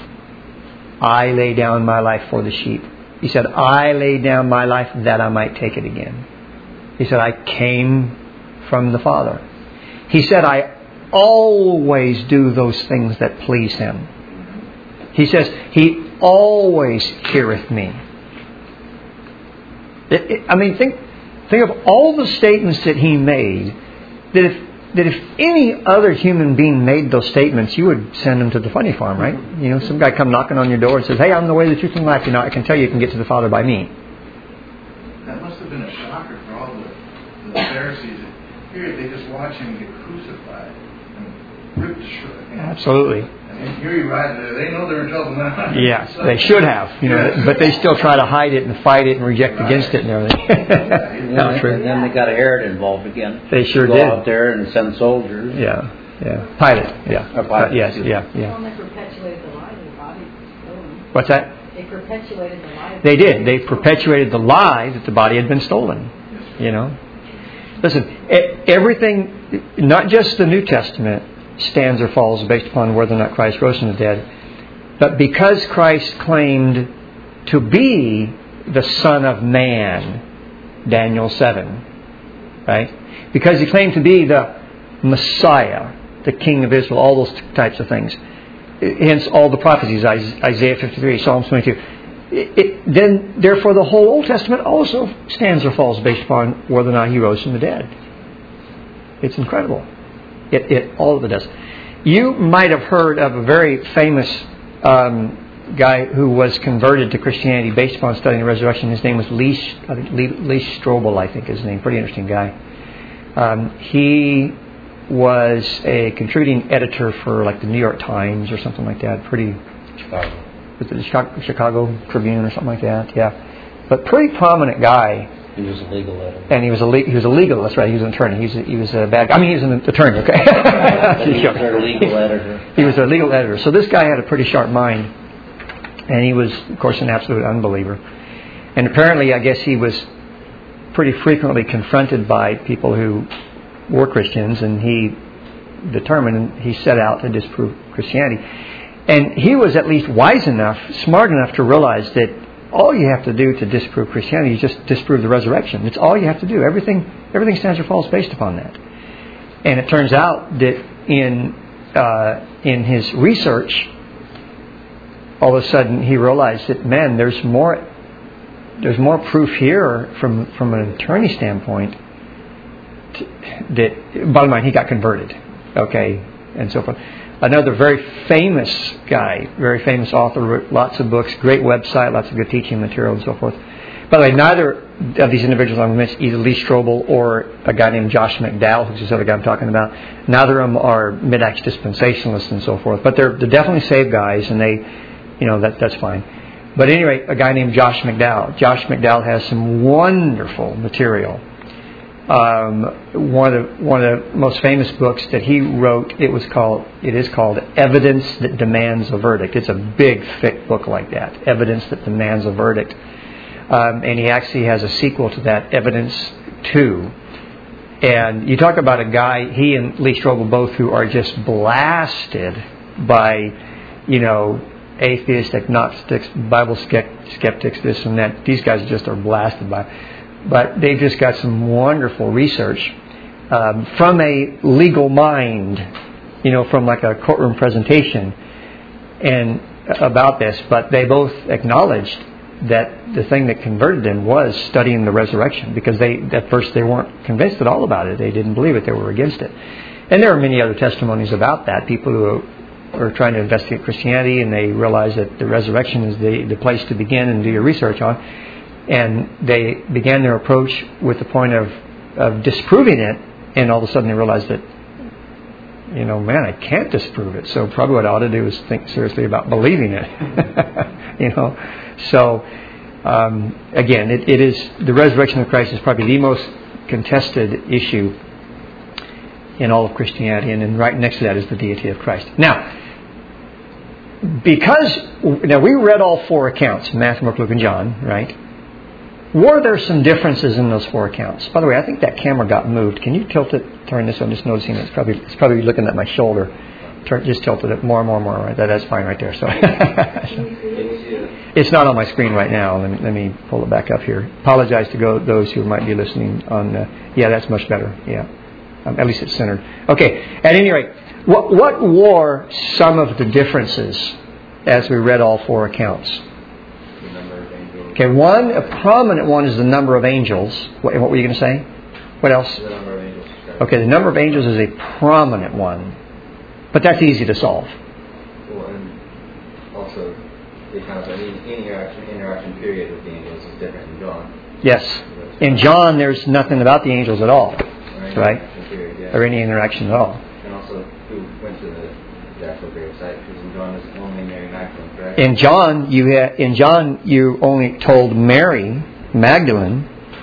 I lay down my life for the sheep. He said, I laid down my life that I might take it again. He said, I came from the Father. He said, I always do those things that please Him. He says, He always heareth me. It, it, I mean, think think of all the statements that He made, that if that if any other human being made those statements, you would send them to the funny farm, right? You know, some guy come knocking on your door and says, hey, I'm the way, the truth, and life. You know, I can tell you you can get to the Father by me. That must have been a shocker for all the, the Pharisees. period, they just watch him get crucified and ripped to shreds. Absolutely. And here you ride there. They know they're in trouble now. Yes, they should have, you know, yes. But they still try to hide it and fight it and reject right. against it and everything. Not true. And then they got Herod involved again. They sure go did. Go out there and send soldiers. Yeah, yeah. Pilate, yeah. Or Pilate, uh, yes, too. yeah, yeah. Well, they perpetuated the lie that the body was stolen. What's that? They perpetuated the lie. They did. They perpetuated the lie that the body had been stolen. You know. Listen, everything, not just the New Testament, stands or falls based upon whether or not Christ rose from the dead. But because Christ claimed to be the Son of Man, Daniel seven, right? Because he claimed to be the Messiah, the King of Israel, all those types of things. Hence all the prophecies, Isaiah fifty-three, Psalm twenty-two. It, it, then, therefore, the whole Old Testament also stands or falls based upon whether or not he rose from the dead. It's incredible. It, it all of it does. You might have heard of a very famous um, guy who was converted to Christianity based upon studying the resurrection. His name was Lee, I think Lee, Lee Strobel, I think is his name. Pretty interesting guy. Um, he was a contributing editor for like the New York Times or something like that. Pretty Chicago. Was it the Chicago, Chicago Tribune or something like that? Yeah, but pretty prominent guy. He was a legal editor. And he was a le- he was a legal. That's right. He was an attorney. He was a, he was a bad guy. I mean, he was an attorney. Okay. he was a legal editor. He was a legal editor. So this guy had a pretty sharp mind, and he was, of course, an absolute unbeliever. And apparently, I guess he was pretty frequently confronted by people who were Christians, and he determined and he set out to disprove Christianity. And he was at least wise enough, smart enough to realize that all you have to do to disprove Christianity is just disprove the resurrection. It's all you have to do. Everything everything stands or falls based upon that. And it turns out that in uh, in his research, all of a sudden he realized that, man, there's more there's more proof here from, from an attorney standpoint to, that, bottom line, he got converted. Okay, and so forth. Another very famous guy, very famous author, wrote lots of books, great website, lots of good teaching material and so forth. By the way, neither of these individuals I'm mentioning, either Lee Strobel or a guy named Josh McDowell, who's this other guy I'm talking about, neither of them are mid-Acts dispensationalists and so forth. But they're, they're definitely saved guys, and they, you know, that that's fine. But anyway, a guy named Josh McDowell. Josh McDowell has some wonderful material. Um, one of the one of the most famous books that he wrote, it was called it is called Evidence That Demands a Verdict. It's a big, thick book like that, Evidence That Demands a Verdict. Um, and he actually has a sequel to that, Evidence two. And you talk about a guy, he and Lee Strobel both, who are just blasted by, you know, atheists, agnostics, Bible skeptics, this and that. These guys just are blasted by. But they've just got some wonderful research um, from a legal mind, you know, from like a courtroom presentation, and about this. But they both acknowledged that the thing that converted them was studying the resurrection, because they at first they weren't convinced at all about it. They didn't believe it. They were against it. And there are many other testimonies about that. People who are trying to investigate Christianity, and they realize that the resurrection is the, the place to begin and do your research on. And they began their approach with the point of, of disproving it, and all of a sudden they realized that, you know, man, I can't disprove it. So probably what I ought to do is think seriously about believing it. you know, so um, again, it, it is the resurrection of Christ is probably the most contested issue in all of Christianity, and then right next to that is the deity of Christ. Now, because now we read all four accounts, Matthew, Mark, Luke, and John, right? Were there some differences in those four accounts? By the way, I think that camera got moved. Can you tilt it? Turn this one. Just noticing it's probably it's probably looking at my shoulder. Turn, just tilted it more and more and more. Right, that, that's fine right there. So it's not on my screen right now. Let me let me pull it back up here. Apologize to go those who might be listening on. Uh, yeah, that's much better. Yeah, um, at least it's centered. Okay. At any rate, what what were some of the differences as we read all four accounts? Okay, one, a prominent one is the number of angels. What, what were you going to say? What else? The number of angels. Okay, the number of angels is a prominent one. But that's easy to solve. Well, and also, the kind of an interaction, interaction period with the angels is different in John. Yes. In John, there's nothing about the angels at all. Right? right? Yeah. or any interaction at all. And also, who went to the, the actual grave site? Because in John, it's only Mary Magdalene, correct? In John, you ha- in John, you only told Mary Magdalene.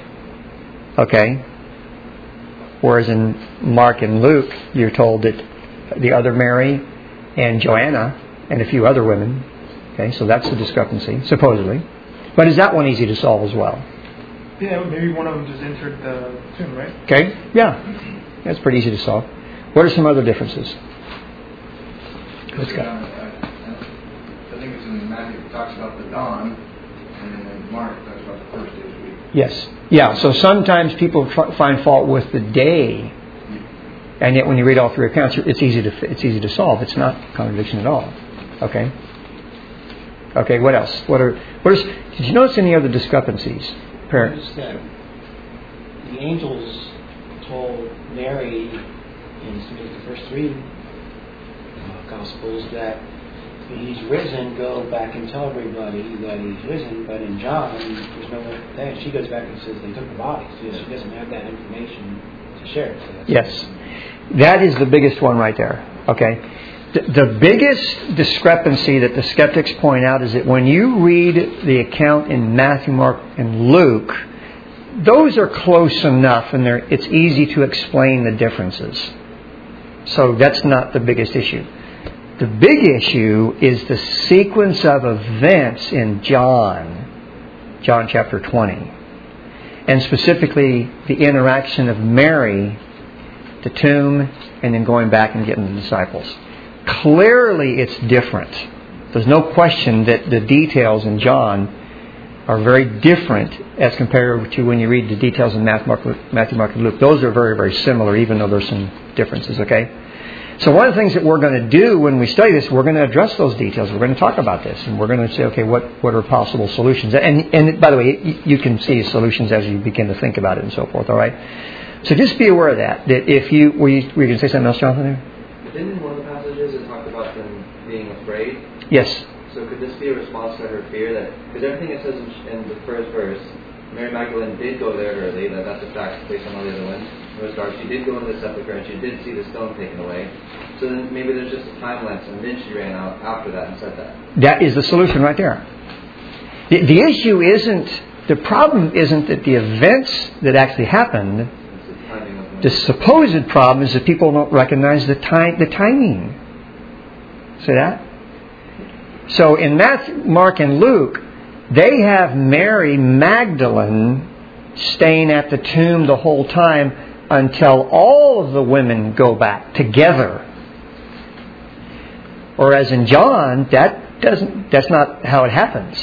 Okay. Whereas in Mark and Luke, you're told that the other Mary and Joanna and a few other women. Okay, so that's the discrepancy, supposedly. But is that one easy to solve as well? Yeah, maybe one of them just entered the tomb, right? Okay, yeah. That's pretty easy to solve. What are some other differences? Let's go. I think it's in Matthew, it talks about the dawn, and then in Mark, it talks about the first day of the week. Yes. Yeah, so sometimes people tr- find fault with the day, and yet when you read all three accounts, it's easy to it's easy to solve. It's not a contradiction at all. Okay. Okay. What else? What are what is? Did you notice any other discrepancies? Parents. That the angels told Mary in some of the first three uh, Gospels that he's risen. Go back and tell everybody that he's risen. But in John, there's no that. She goes back and says they took the bodies. So she doesn't have that information to share. So that's Yes. That is the biggest one right there. Okay. The, the biggest discrepancy that the skeptics point out is that when you read the account in Matthew, Mark, and Luke, those are close enough and they're, it's easy to explain the differences. So that's not the biggest issue. The big issue is the sequence of events in John, John chapter twenty. And specifically the interaction of Mary, the tomb, and then going back and getting the disciples. Clearly it's different. There's no question that the details in John are very different as compared to when you read the details in Matthew, Mark, Matthew, Mark, and Luke. Those are very, very similar, even though there's some differences, okay? So one of the things that we're going to do when we study this, we're going to address those details. We're going to talk about this, and we're going to say, okay, what, what are possible solutions? And, and by the way, you can see solutions as you begin to think about it and so forth, all right? So just be aware of that. That if you were you, were you going to say something else, Jonathan? There? Didn't one of the passages it talked about them being afraid? Yes. So could this be a response to her fear that because everything it says in, in the first verse, Mary Magdalene did go there early. That that's a fact based on all the other ones. In regards, she did go into the sepulchre and she did see the stone taken away. So then maybe there's just a time lapse, and then she ran out after that and said that. That is the solution right there. The, the issue isn't the problem isn't that the events that actually happened. The supposed problem is that people don't recognize the time, the timing. See that? So in Matthew, Mark, and Luke, they have Mary Magdalene staying at the tomb the whole time until all of the women go back together. Whereas in John, that doesn't. That's not how it happens.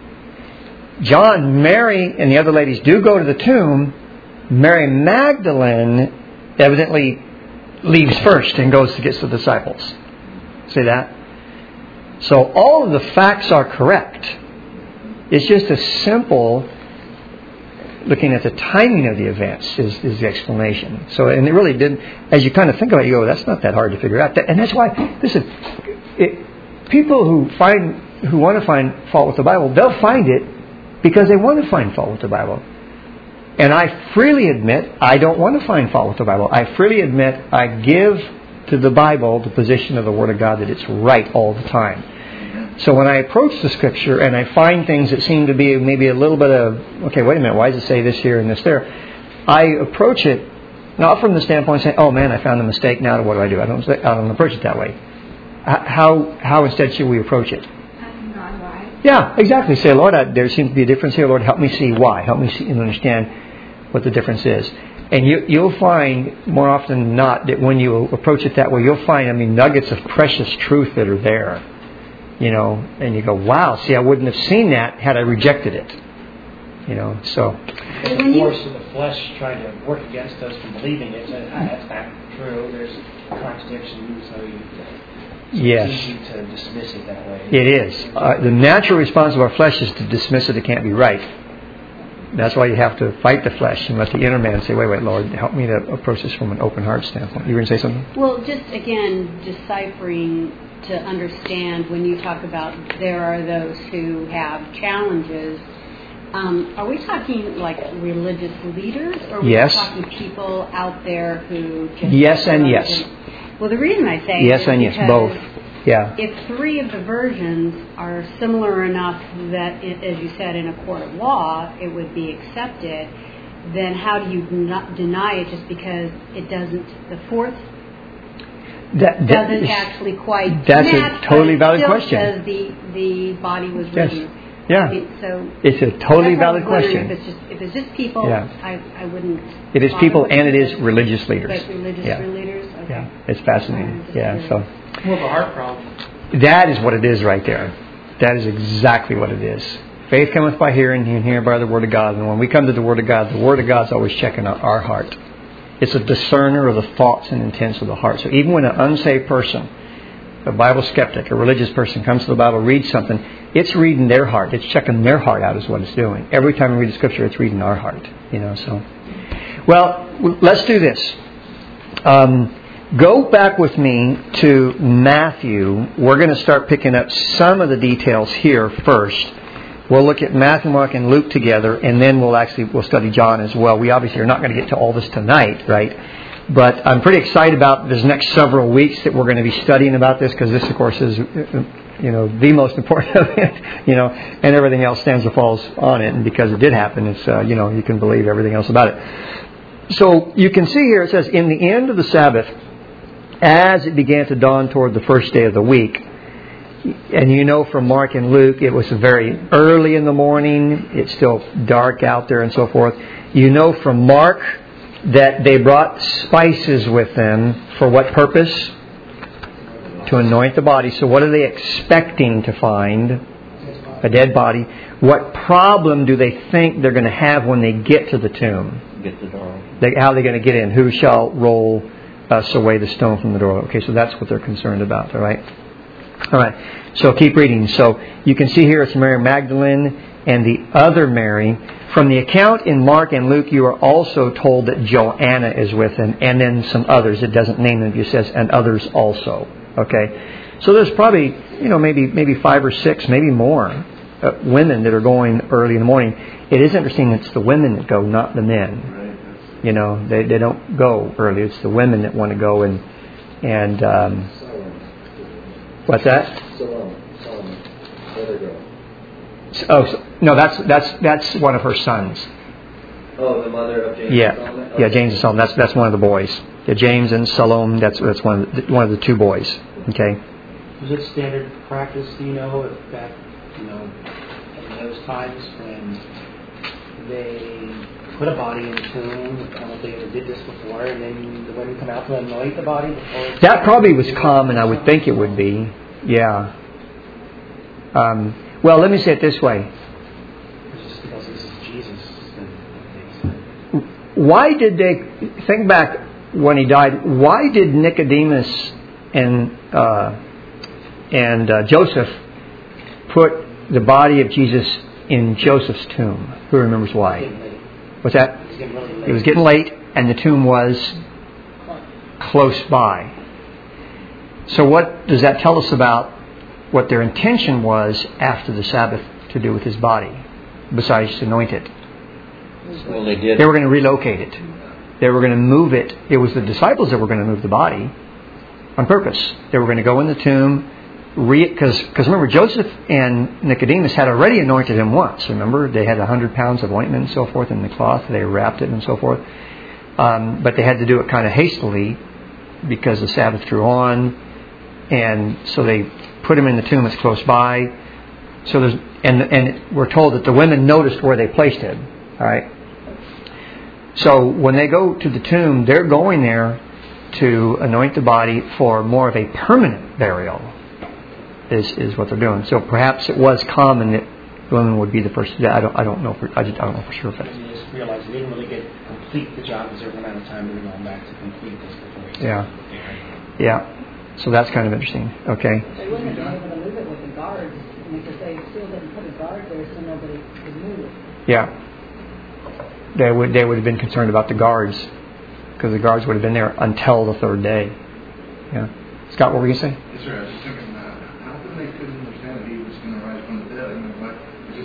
John, Mary, and the other ladies do go to the tomb. Mary Magdalene evidently leaves first and goes to get the disciples. See that? So all of the facts are correct. It's just a simple looking at the timing of the events is, is the explanation. So, and it really didn't, as you kind of think about it, you go, that's not that hard to figure out. And that's why, listen, it, people who find, who want to find fault with the Bible, they'll find it because they want to find fault with the Bible. And I freely admit I don't want to find fault with the Bible. I freely admit I give to the Bible the position of the Word of God that it's right all the time. So when I approach the Scripture and I find things that seem to be maybe a little bit of, okay, wait a minute, why does it say this here and this there? I approach it not from the standpoint of saying, oh man, I found a mistake, now what do I do? I don't, I don't approach it that way. How, how instead should we approach it? Yeah, exactly. Say, Lord, I, there seems to be a difference here. Lord, help me see why. Help me see and understand what the difference is. And you, you'll find more often than not that when you approach it that way, you'll find, I mean, nuggets of precious truth that are there. You know, and you go, wow, see, I wouldn't have seen that had I rejected it. You know, so. The force of the flesh trying to work against us from believing it. So, ah, that's not true. There's contradictions. So you, yes. It's easy to dismiss it that way. It is. Uh, the natural response of our flesh is to dismiss it. It can't be right. That's why you have to fight the flesh and let the inner man say, wait, wait, Lord, help me to approach this from an open heart standpoint. You were going to say something? Well, just again, deciphering to understand when you talk about there are those who have challenges Um, are we talking like religious leaders, or are we Yes. talking people out there who just... Yes and yes. And, well, the reason I say Yes is and yes, because both. Yeah. if three of the versions are similar enough that, it, as you said, in a court of law, it would be accepted, then how do you not deny it just because it doesn't, the fourth That, that doesn't is- actually quite that's a match, totally but valid it still question. says the, the body was Yes. written. Yeah. I mean, so It's a totally that's why I valid was wondering question. If it's just, if it's just people, Yeah. I, I wouldn't... It is bother people with and it is religious leaders. But religious Yeah. leaders? Okay. Yeah. It's fascinating. Yeah. So More of a heart problem. that is what it is right there. That is exactly what it is. Faith cometh by hearing, and hearing by the Word of God. And when we come to the Word of God, the Word of God's always checking our, our heart. It's a discerner of the thoughts and intents of the heart. So even when an unsaved person, a Bible skeptic, a religious person comes to the Bible, reads something, it's reading their heart. It's checking their heart out is what it's doing. Every time we read the Scripture, it's reading our heart. You know. So, well, let's do this. Um, go back with me to Matthew. We're going to start picking up some of the details here first. We'll look at Matthew, Mark, and Luke together, and then we'll actually we'll study John as well. We obviously are not going to get to all this tonight, right? But I'm pretty excited about this next several weeks that we're going to be studying about this, because this, of course, is you know the most important event, you know, and everything else stands or falls on it. And because it did happen, it's uh, you know you can believe everything else about it. So you can see here it says, in the end of the Sabbath, as it began to dawn toward the first day of the week. And you know from Mark and Luke, it was very early in the morning. It's still dark out there and so forth. You know from Mark that they brought spices with them. For what purpose? To anoint the body. So what are they expecting to find? A dead body. What problem do they think they're going to have when they get to the tomb? Get the door. They, how are they going to get in? Who shall roll us away the stone from the door? Okay, so that's what they're concerned about, all right? All right, so keep reading. So you can see here it's Mary Magdalene and the other Mary. From the account in Mark and Luke, you are also told that Joanna is with him, and then some others. It doesn't name them. It says, and others also. Okay, so there's probably, you know, maybe maybe five or six, maybe more uh, women that are going early in the morning. It is interesting. It's the women that go, not the men. You know, they they don't go early. It's the women that want to go and and. Um, What's that? Solomon. Solomon. Let her go. Oh so, no, that's that's that's one of her sons. Oh, the mother of James Yeah, and Solomon? Okay. yeah, James and Solomon. That's that's one of the boys. Yeah, James and Salome. That's that's one of the, one of the two boys. Okay. Was it standard practice? Do you know if that you know in those times when they put a body in the tomb? I don't know if they ever did this before, and then the women come out to anoint the body before. That probably was common. I would think it would be. Yeah. Um, well, let me say it this way. It's just because this is Jesus. And Why did they think back when he died? Why did Nicodemus and uh, and uh, Joseph put the body of Jesus in Joseph's tomb? Who remembers why? What's that? It was getting late, and the tomb was close by. So what does that tell us about what their intention was after the Sabbath to do with his body, besides to anoint it? Well, they did. They were going to relocate it. They were going to move it. It was the disciples that were going to move the body on purpose. They were going to go in the tomb, because because remember, Joseph and Nicodemus had already anointed him once. Remember, they had a hundred pounds of ointment and so forth in the cloth. They wrapped it and so forth. Um, but they had to do it kind of hastily because the Sabbath drew on. And so they put him in the tomb that's close by. So there's and and we're told that the women noticed where they placed him. All right. So when they go to the tomb, they're going there to anoint the body for more of a permanent burial. Is is what they're doing. So perhaps it was common that women would be the first. I don't I don't know for I just I don't know for sure. But you just realize they didn't really get complete the job a certain amount of time. They were going back to complete this before. Yeah. Yeah. So that's kind of interesting. Okay. They wouldn't have been able to move it with the guards because they still didn't put a guard there so nobody could move it. Yeah. They would they would have been concerned about the guards because the guards would have been there until the third day. Yeah. Scott, what were you going to say? Yes, sir. I was just thinking, uh, how come they couldn't understand that he was going to rise from the dead? I mean, what, it just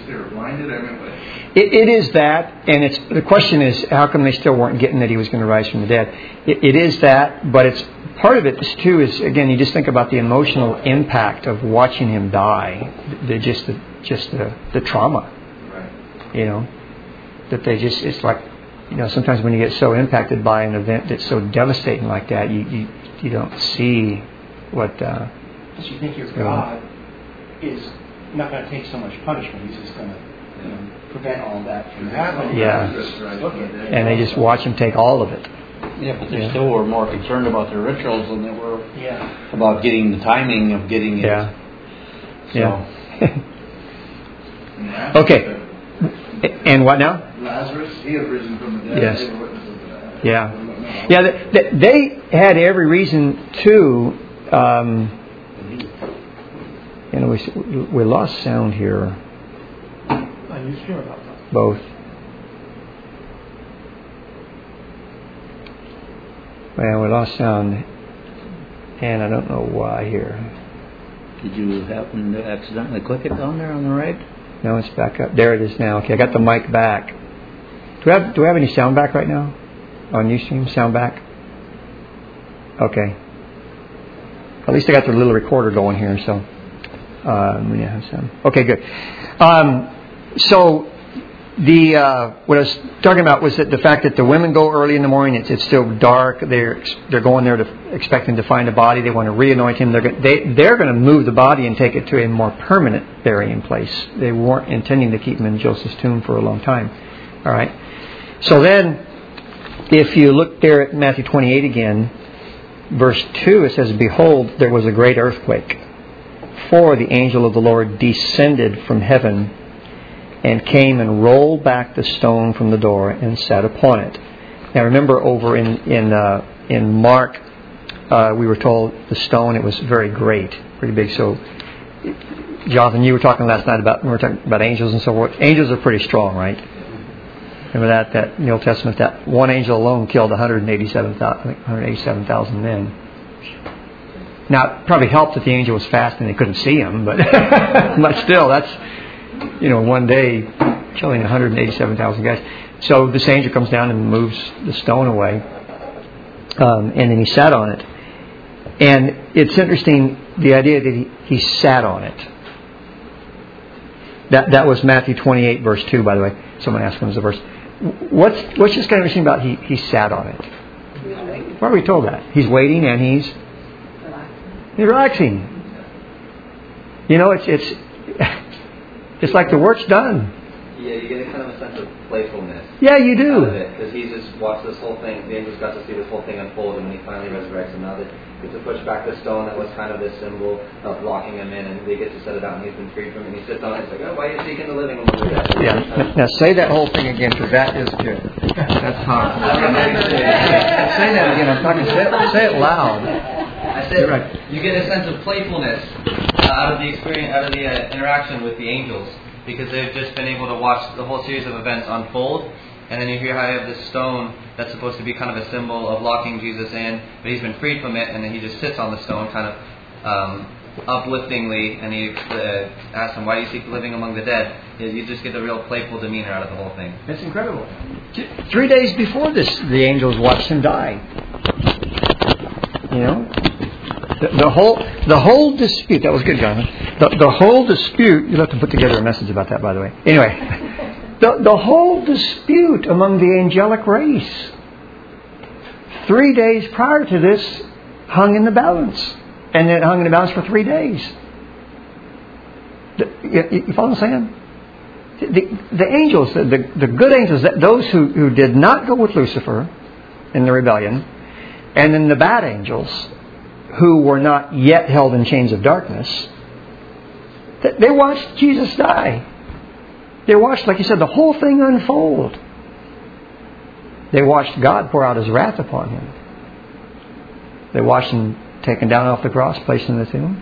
just they were blinded? I mean, what? It, it is that, and it's the question is, how come they still weren't getting that he was going to rise from the dead? It, it is that, but it's part of it is too is again, you just think about the emotional impact of watching him die, the just the just the, the trauma, Right. you know, that they just it's like, you know, sometimes when you get so impacted by an event that's so devastating like that, you you, you don't see what. Uh, Because you think your God is not going to take so much punishment. He's just going to you know, prevent all that from happening. Yeah. And they just watch him take all of it. Yeah, but they Yeah. still were more concerned about their rituals than they were Yeah. about getting the timing of getting it. Yeah. So, Yeah. Okay. And what now? Lazarus, he had risen from the dead. Yes. They were witnesses of that. Yeah. No. Yeah, they, they had every reason to. Um, you know, we we lost sound here. Are you sure about that? Both. Well, we lost sound, and I don't know why here. did you happen to accidentally click it down there on the right? No, it's back up. There it is now. Okay, I got the mic back. Do we have Do we have any sound back right now on Ustream? Sound back? Okay. At least I got the little recorder going here, so um, we have some. Okay, good. Um, so the uh, what I was talking about was that the fact that the women go early in the morning. It's, it's still dark. They're they're going there to expecting to find a body. They want to re-anoint him. They're go- they they're going to move the body and take it to a more permanent burying place. They weren't intending to keep him in Joseph's tomb for a long time. All right. So then, if you look there at Matthew twenty-eight again. Verse two, it says, "Behold, there was a great earthquake, for the angel of the Lord descended from heaven and came and rolled back the stone from the door and sat upon it." Now remember over in in uh, in Mark, uh, we were told the stone, it was very great, pretty big. So, Jonathan, you were talking last night about, we were talking about angels and so forth. Angels are pretty strong, right? Remember that, that in the Old Testament, that one angel alone killed one hundred eighty-seven thousand men. Now, it probably helped that the angel was fast and they couldn't see him, but but still, that's, you know, one day killing one hundred eighty-seven thousand guys. So this angel comes down and moves the stone away, um, and then he sat on it. And it's interesting, the idea that he, he sat on it. That that was Matthew twenty-eight, verse two, by the way. Someone asked when was the verse. What's what's just kind of interesting about he, he sat on it? Why are we told that? He's waiting and he's he's relaxing. You know, it's it's it's like the work's done. Yeah, you get a kind of a sense of playfulness. Yeah, you do. Because he just watched this whole thing. The angels got to see this whole thing unfold, and when he finally resurrects him, now they get to push back the stone that was kind of this symbol of locking him in, and they get to set it out, and he's been freed from it. And he sits on it. He's like, "Oh, why are you seeking the living?" Yeah. Now say that whole thing again, because that is good. That's hot. Say that again. I'm talking. Say it, say it loud. I said, right. You get a sense of playfulness uh, out of the experience, out of the uh, interaction with the angels, because they've just been able to watch the whole series of events unfold. And then you hear how you have this stone that's supposed to be kind of a symbol of locking Jesus in, but he's been freed from it, and then he just sits on the stone kind of um, upliftingly, and he uh, asks him, "Why do you seek the living among the dead?" You just get a real playful demeanor out of the whole thing. It's incredible. Three days before this, the angels watched him die. You know? The, the whole the whole dispute, that was good, Jonathan. The, the whole dispute, you'll have to put together a message about that, by the way. Anyway, the, the whole dispute among the angelic race, three days prior to this, hung in the balance. And it hung in the balance for three days. The, you, you follow what I'm saying? The, the angels, the, the, the good angels, those who, who did not go with Lucifer in the rebellion, and then the bad angels, who were not yet held in chains of darkness, they watched Jesus die. They watched, like you said, the whole thing unfold. They watched God pour out His wrath upon Him. They watched Him taken down off the cross, placed in the tomb.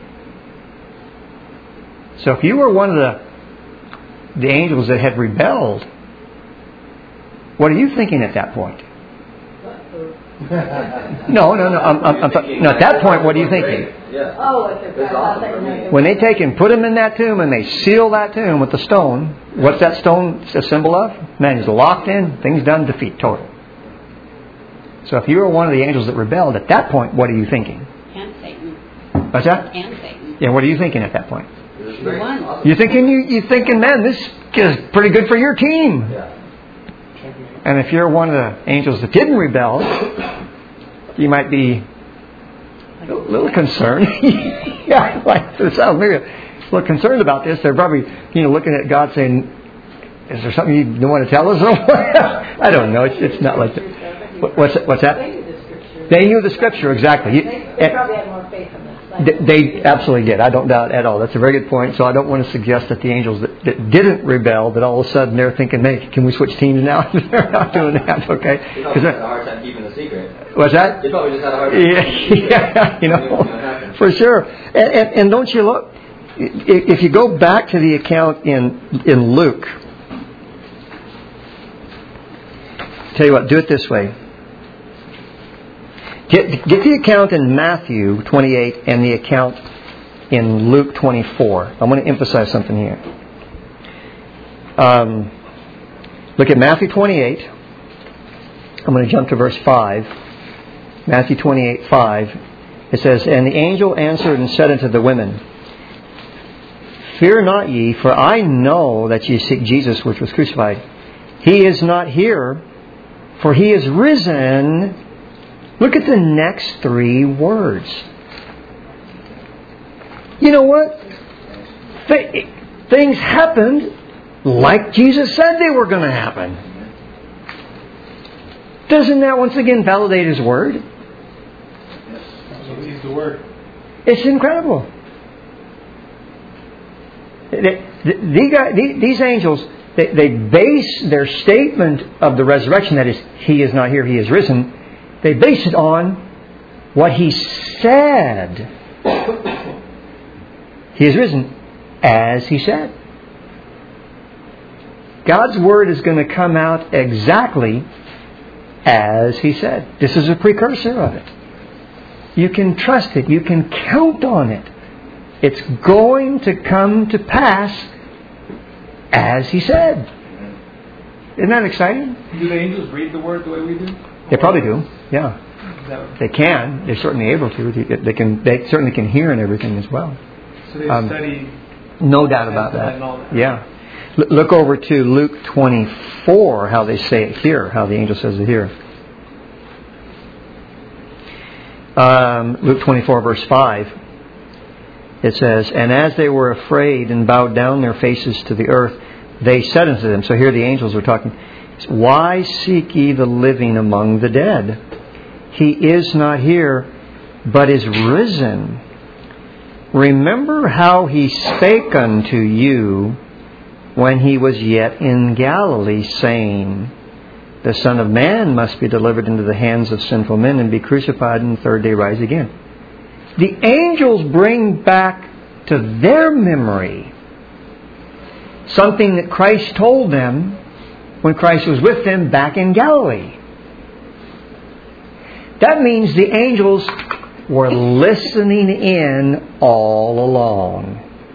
So if you were one of the the angels that had rebelled, what are you thinking at that point? No, no, no. I'm, I'm, I'm, no. At that point, what are you thinking? Yeah. Oh, if they're It's awesome for me. When they take and put him in that tomb and they seal that tomb with the stone, what's that stone a symbol of? Man, he's locked in. Things done. Defeat total. So if you were one of the angels that rebelled, at that point, what are you thinking? And Satan. What's that? And Satan. Yeah. What are you thinking at that point? The one. You're thinking you you thinking, man, this is pretty good for your team. Yeah. And if you're one of the angels that didn't rebel, you might be a little concerned. Yeah, like it sounds maybe a little concerned about this. They're probably, you know, looking at God saying, "Is there something you don't want to tell us?" I don't know. It's it's not like that. What's what's that? They knew the Scripture exactly. You, They probably had more faith in this. They, they absolutely did. I don't doubt at all. That's a very good point. So I don't want to suggest that the angels that, that didn't rebel, that all of a sudden they're thinking, hey, can we switch teams now? They're not doing that, okay? You probably just had a hard time keeping the secret. What's that? You probably just had a hard time Yeah, keeping the secret. yeah, you know, for sure. And, and, and don't you look, if you go back to the account in in Luke, tell you what, do it this way. Get, get the account in Matthew twenty-eight and the account in Luke twenty-four. I want to emphasize something here. Um, look at Matthew twenty-eight. I'm going to jump to verse five. Matthew twenty-eight, five. It says, "And the angel answered and said unto the women, Fear not ye, for I know that ye seek Jesus which was crucified. He is not here, for he is risen." Look at the next three words. You know what? Th- things happened like Jesus said they were going to happen. Doesn't that once again validate His Word? He's the Word. It's incredible. They, they, these angels, they, they base their statement of the resurrection, that is, He is not here, He is risen, they base it on what He said. He is risen as He said. God's Word is going to come out exactly as He said. This is a precursor of it. You can trust it. You can count on it. It's going to come to pass as He said. Isn't that exciting? Do the angels read the Word the way we do? They probably do. Yeah, they can. They're certainly able to. They can. They certainly can hear and everything as well. So they um, study. No doubt about that. that. Yeah. L- look over to Luke twenty-four. How they say it here. How the angel says it here. Um, Luke twenty-four, verse five. It says, "And as they were afraid and bowed down their faces to the earth, they said unto them." So here the angels are talking. "Why seek ye the living among the dead? He is not here, but is risen. Remember how He spake unto you when He was yet in Galilee, saying, The Son of Man must be delivered into the hands of sinful men and be crucified, and the third day rise again." The angels bring back to their memory something that Christ told them when Christ was with them back in Galilee. That means the angels were listening in all along.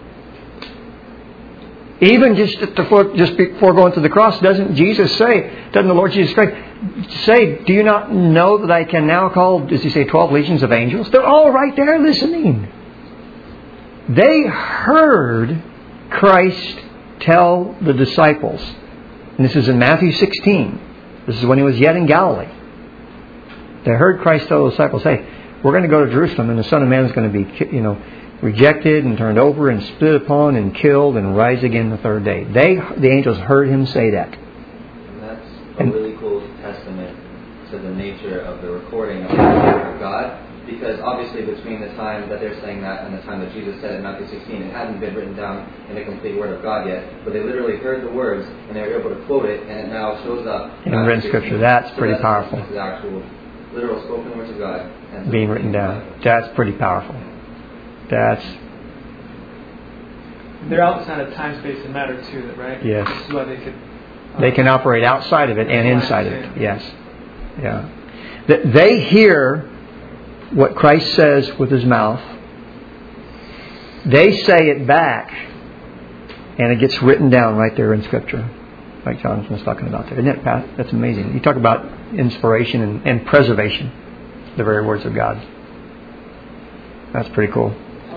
Even just at the foot, just before going to the cross, doesn't Jesus say, doesn't the Lord Jesus Christ say, "Do you not know that I can now call," does He say, twelve legions of angels? They're all right there listening. They heard Christ tell the disciples, and this is in Matthew sixteen. This is when He was yet in Galilee. They heard Christ tell the disciples, "Hey, we're going to go to Jerusalem, and the Son of Man is going to be, you know, rejected and turned over and spit upon and killed and rise again the third day." They, the angels, heard Him say that. And that's a and, really cool testament to the nature of the recording of the Word of God. Because obviously between the time that they're saying that and the time that Jesus said it in Matthew sixteen, it hadn't been written down in a complete Word of God yet. But they literally heard the words and they were able to quote it, and it now shows up in written Scripture. That's so pretty that's, powerful. That's the actual, literal spoken words of God. And being written down. That's pretty powerful. That's... They're outside of time, space, and matter too, right? Yes. This is why they could... Um, they can operate outside of it and inside of it. Yes. Yeah. that they hear what Christ says with His mouth. They say it back, and it gets written down right there in Scripture, like Jonathan was talking about there. Isn't that, Pat? That's amazing. You talk about inspiration and, and preservation, the very words of God. That's pretty cool.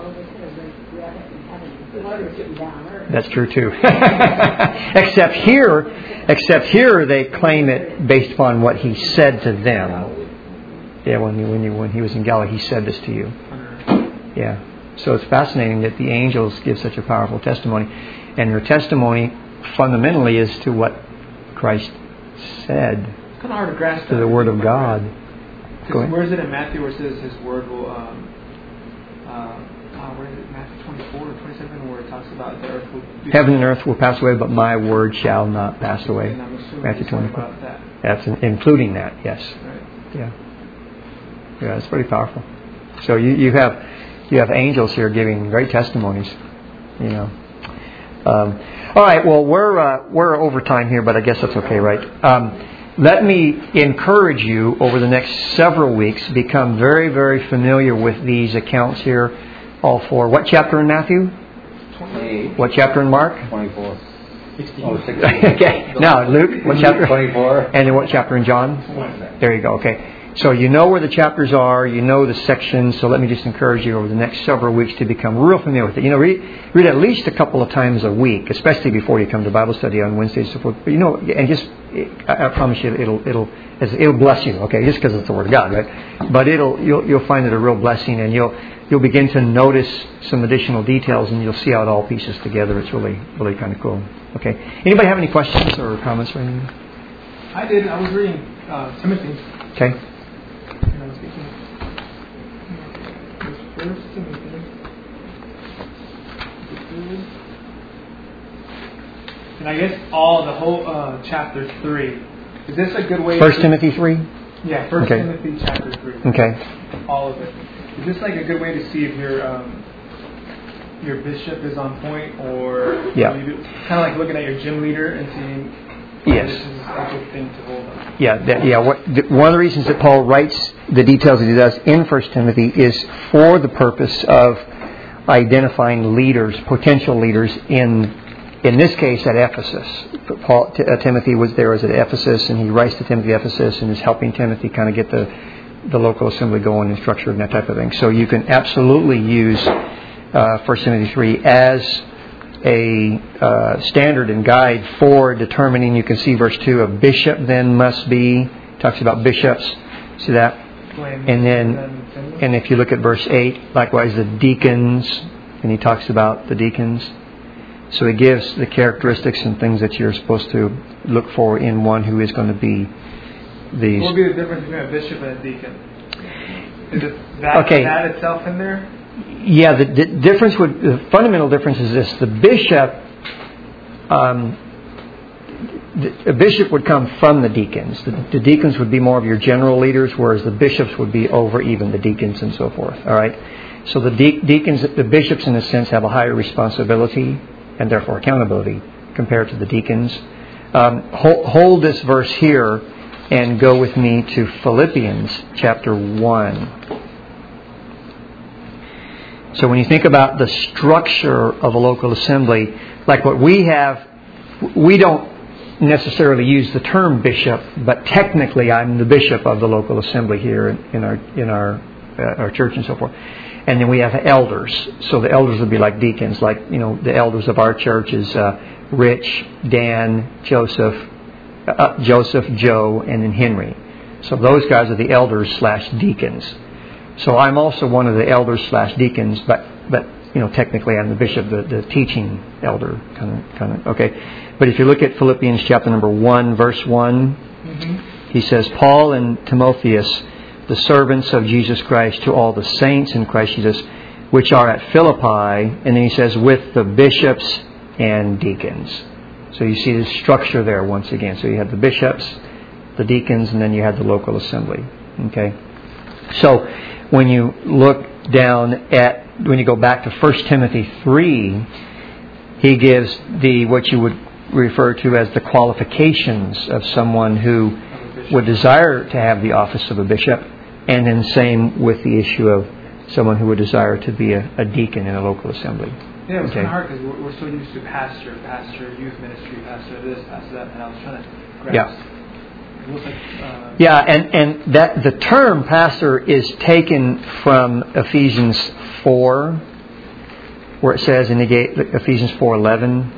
That's true too. except here, except here, they claim it based upon what He said to them. Yeah, when you, when you, when He was in Galilee, He said this to you. Yeah. So it's fascinating that the angels give such a powerful testimony, and their testimony fundamentally is to what Christ said. It's kind of hard to grasp to the Word of God. Go ahead. Where is it in Matthew where it says His Word will? Um, uh, oh, where is it? Matthew twenty-four or twenty-seven, where it talks about the earth will. Be Heaven and earth will pass away, but my word shall not pass away. And I'm assuming Matthew twenty-four. About that. That's including that. Yes. Right. Yeah. Yeah, it's pretty powerful. So you you have. You have angels here giving great testimonies, you know. Um, all right, well, we're uh, we're over time here, but I guess that's okay, right? Um, let me encourage you over the next several weeks, become very, very familiar with these accounts here, all four. What chapter in Matthew? twenty-eight. What chapter in Mark? twenty-four. sixteen. Oh, sixteen. Okay. Now, Luke, what chapter? twenty-four. And then what chapter in John? There you go, okay. So you know where the chapters are, you know the sections, so let me just encourage you over the next several weeks to become real familiar with it. You know, read, read at least a couple of times a week, especially before you come to Bible study on Wednesdays and so forth. But you know, and just, I, I promise you, it'll it'll it'll bless you, okay, just because it's the Word of God, right? But it'll you'll you'll find it a real blessing, and you'll you'll begin to notice some additional details, and you'll see how it all pieces together. It's really, really kind of cool. Okay. Anybody have any questions or comments or anything? I did. I was reading uh, Timothy. Okay. And I was thinking, First Timothy. And I guess all the whole uh, chapter three. Is this a good way? First to, Timothy three. Yeah, First Okay. Timothy chapter three. Okay. All of it. Is this like a good way to see if your um, your bishop is on point, or Yeah. you kind of like looking at your gym leader and seeing Yes. this is a good thing to hold on? Yeah, that, yeah. What, the, one of the reasons that Paul writes the details that he does in First Timothy is for the purpose of identifying leaders, potential leaders in, in this case, at Ephesus. Paul, t- uh, Timothy was there as at Ephesus, and he writes to Timothy at Ephesus and is helping Timothy kind of get the the local assembly going and structured and that type of thing. So you can absolutely use uh, First Timothy three as a uh, standard and guide for determining. You can see verse two, a bishop then must be, talks about bishops, see that? And then, and if you look at verse eight, likewise the deacons, and he talks about the deacons. So he gives the characteristics and things that you're supposed to look for in one who is going to be these. What would be the difference between a bishop and a deacon? Is it that, Okay. that itself in there? Yeah, the, the difference would, the fundamental difference is this: the bishop, um, the, a bishop would come from the deacons. The, the deacons would be more of your general leaders, whereas the bishops would be over even the deacons and so forth. All right. So the de- deacons, the bishops, in a sense, have a higher responsibility and therefore accountability compared to the deacons. Um, hold, hold this verse here and go with me to Philippians chapter one. So when you think about the structure of a local assembly, like what we have, we don't necessarily use the term bishop, but technically I'm the bishop of the local assembly here in our in our uh, our church and so forth. And then we have elders. So the elders would be like deacons, like, you know, the elders of our church is uh, Rich, Dan, Joseph, uh, Joseph, Joe, and then Henry. So those guys are the elders slash deacons. So I'm also one of the elders slash deacons, but but you know technically I'm the bishop, the, the teaching elder kind of kind of okay. But if you look at Philippians chapter number one, verse one, mm-hmm. he says, Paul and Timotheus, the servants of Jesus Christ, to all the saints in Christ Jesus, which are at Philippi, and then he says, with the bishops and deacons. So you see the structure there once again. So you have the bishops, the deacons, and then you have the local assembly. Okay. So when you look down at, when you go back to First Timothy three, he gives the what you would refer to as the qualifications of someone who bishop. would desire to have the office of a bishop, and then same with the issue of someone who would desire to be a, a deacon in a local assembly. Yeah, it was Okay. kind of hard because we're, we're so used to pastor, pastor, youth ministry, pastor this, pastor that, and I was trying to grasp. Yeah. It looks like, uh, Yeah, and, and that the term pastor is taken from Ephesians four, where it says in Ephesians four eleven.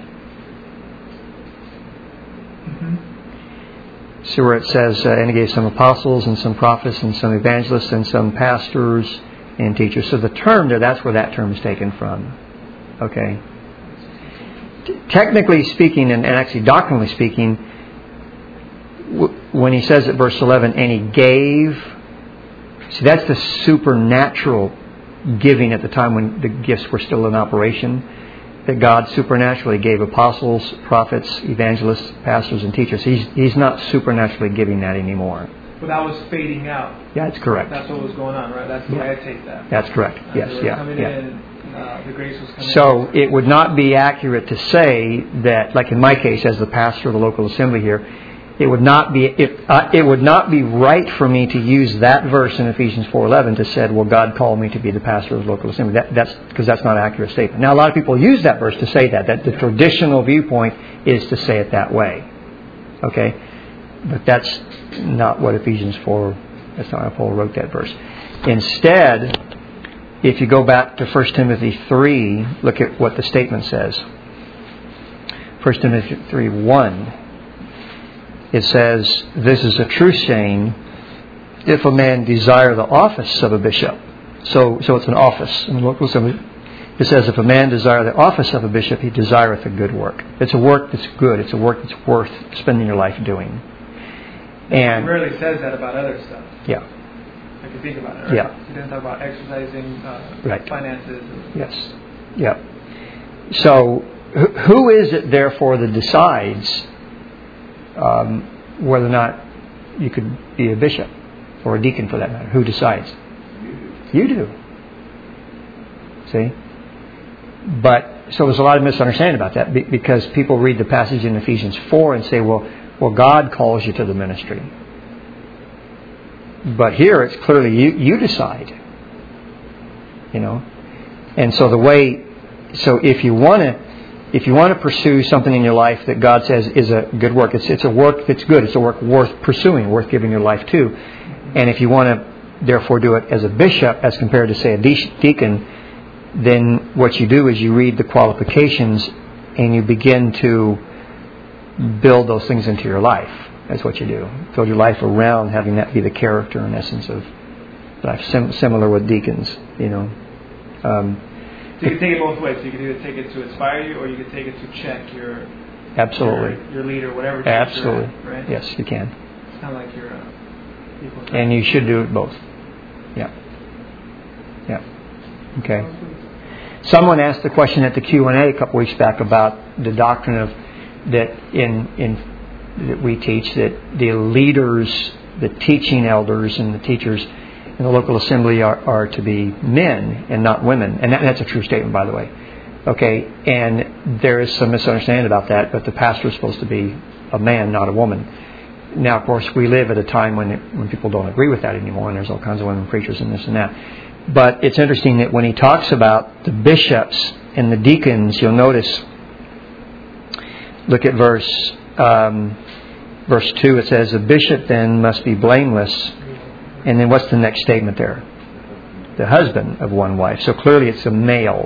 mm-hmm. So where it says, uh, and he gave some apostles and some prophets and some evangelists and some pastors and teachers. So the term there, that's where that term is taken from. Okay. T- technically speaking, and, and actually doctrinally speaking, w- when he says at verse eleven, and he gave, see, that's the supernatural giving at the time when the gifts were still in operation. That God supernaturally gave apostles, prophets, evangelists, pastors, and teachers. He's He's not supernaturally giving that anymore. But that was fading out. Yeah, that's correct. That's what was going on, right? That's the Yeah. way I take that. That's correct. As Yes, they were yeah, coming yeah. in, uh, the grace was coming So in. it would not be accurate to say that, like in my case, as the pastor of the local assembly here, it would not be it, uh, it would not be right for me to use that verse in Ephesians four eleven to say, well, God called me to be the pastor of the local assembly. That, that's because that's not an accurate statement. Now, a lot of people use that verse to say that. That the traditional viewpoint is to say it that way. Okay, but that's not what Ephesians four. That's not how Paul wrote that verse. Instead, if you go back to First Timothy three, look at what the statement says. First Timothy three one. It says, this is a true saying, if a man desire the office of a bishop. So so it's an office in the local assembly. It says, if a man desire the office of a bishop, he desireth a good work. It's a work that's good. It's a work that's worth spending your life doing. And It rarely says that about other stuff. Yeah. If you think about it, right? Yeah. He doesn't talk about exercising, uh, Right. finances. Yes. Yeah. So wh- who is it, therefore, that decides um, whether or not you could be a bishop or a deacon for that matter? Who decides? You do. See? But so there's a lot of misunderstanding about that be- because people read the passage in Ephesians four and say, well, well, God calls you to the ministry. But here it's clearly you, you decide. You know? And so the way, so if you want to, if you want to pursue something in your life that God says is a good work, it's it's a work that's good, it's a work worth pursuing, worth giving your life to. And if you want to therefore do it as a bishop as compared to say a de- deacon, then what you do is you read the qualifications and you begin to build those things into your life. That's what you do. Build your life around having that be the character and essence of life. Sim- similar with deacons, you know. Um, So you can take it both ways. You can either take it to inspire you, or you can take it to check your absolutely, your, your leader, whatever. church absolutely, you're at, right? yes, you can. It's kind of like your uh, people. And you should do it both. Yeah. Yeah. Okay. Someone asked the question at the Q and A a couple weeks back about the doctrine of that in in that we teach that the leaders, the teaching elders, and the teachers in the local assembly are, are to be men and not women, and that, that's a true statement, by the way. Okay, and there is some misunderstanding about that, but the pastor is supposed to be a man, not a woman. Now, of course, we live at a time when it, when people don't agree with that anymore, and there's all kinds of women preachers and this and that. But it's interesting that when he talks about the bishops and the deacons, you'll notice, look at verse um, verse two, it says, a bishop then must be blameless. And then what's the next statement there? The husband of one wife. So clearly it's a male.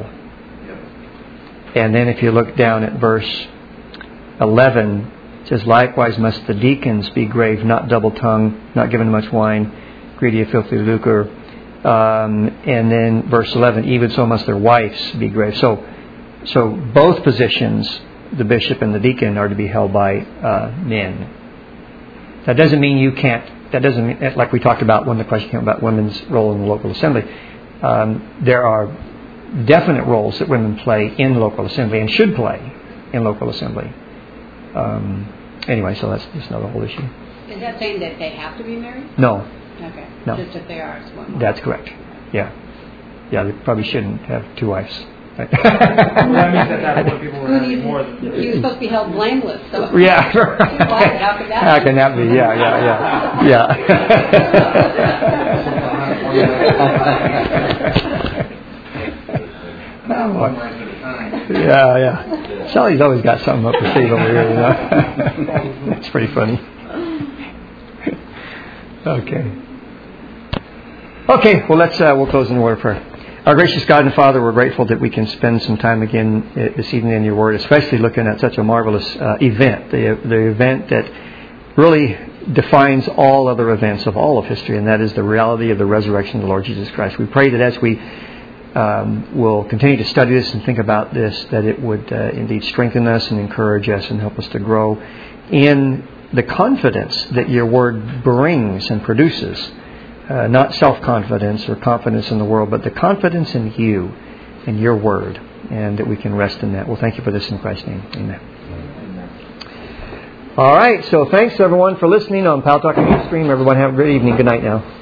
And then if you look down at verse eleven, it says, likewise must the deacons be grave, not double-tongued, not given to much wine, greedy of filthy lucre. Um, and then verse eleven, even so must their wives be grave. So, so both positions, the bishop and the deacon, are to be held by uh, men. That doesn't mean you can't, that doesn't mean, like we talked about when the question came about women's role in the local assembly. Um, there are definite roles that women play in local assembly and should play in local assembly. Um, anyway, so that's just another whole issue. Is that saying that they have to be married? No. Okay. No. Just if they are, it's one wife. That's correct. Yeah. Yeah, they probably shouldn't have two wives. Right. Well, that means at that point people were Who do you having more think? than He was supposed to be held blameless. So. Yeah. Too quiet. How could that How be? can that be? Yeah, yeah, yeah. Yeah. One life at a time. Yeah, yeah. Sally's always got something up her sleeve over here, you know. That's pretty funny. Okay. Okay, well, let's, uh, we'll close in a word of prayer. Our gracious God and Father, we're grateful that we can spend some time again this evening in your Word, especially looking at such a marvelous uh, event, the, the event that really defines all other events of all of history, and that is the reality of the resurrection of the Lord Jesus Christ. We pray that as we um, will continue to study this and think about this, that it would uh, indeed strengthen us and encourage us and help us to grow in the confidence that your Word brings and produces. Uh, not self-confidence or confidence in the world, but the confidence in you and your Word, and that we can rest in that. Well, thank you for this in Christ's name. Amen. Amen. All right, so thanks everyone for listening on Pal Talk and Ustream. Everyone have a great evening. Good night now.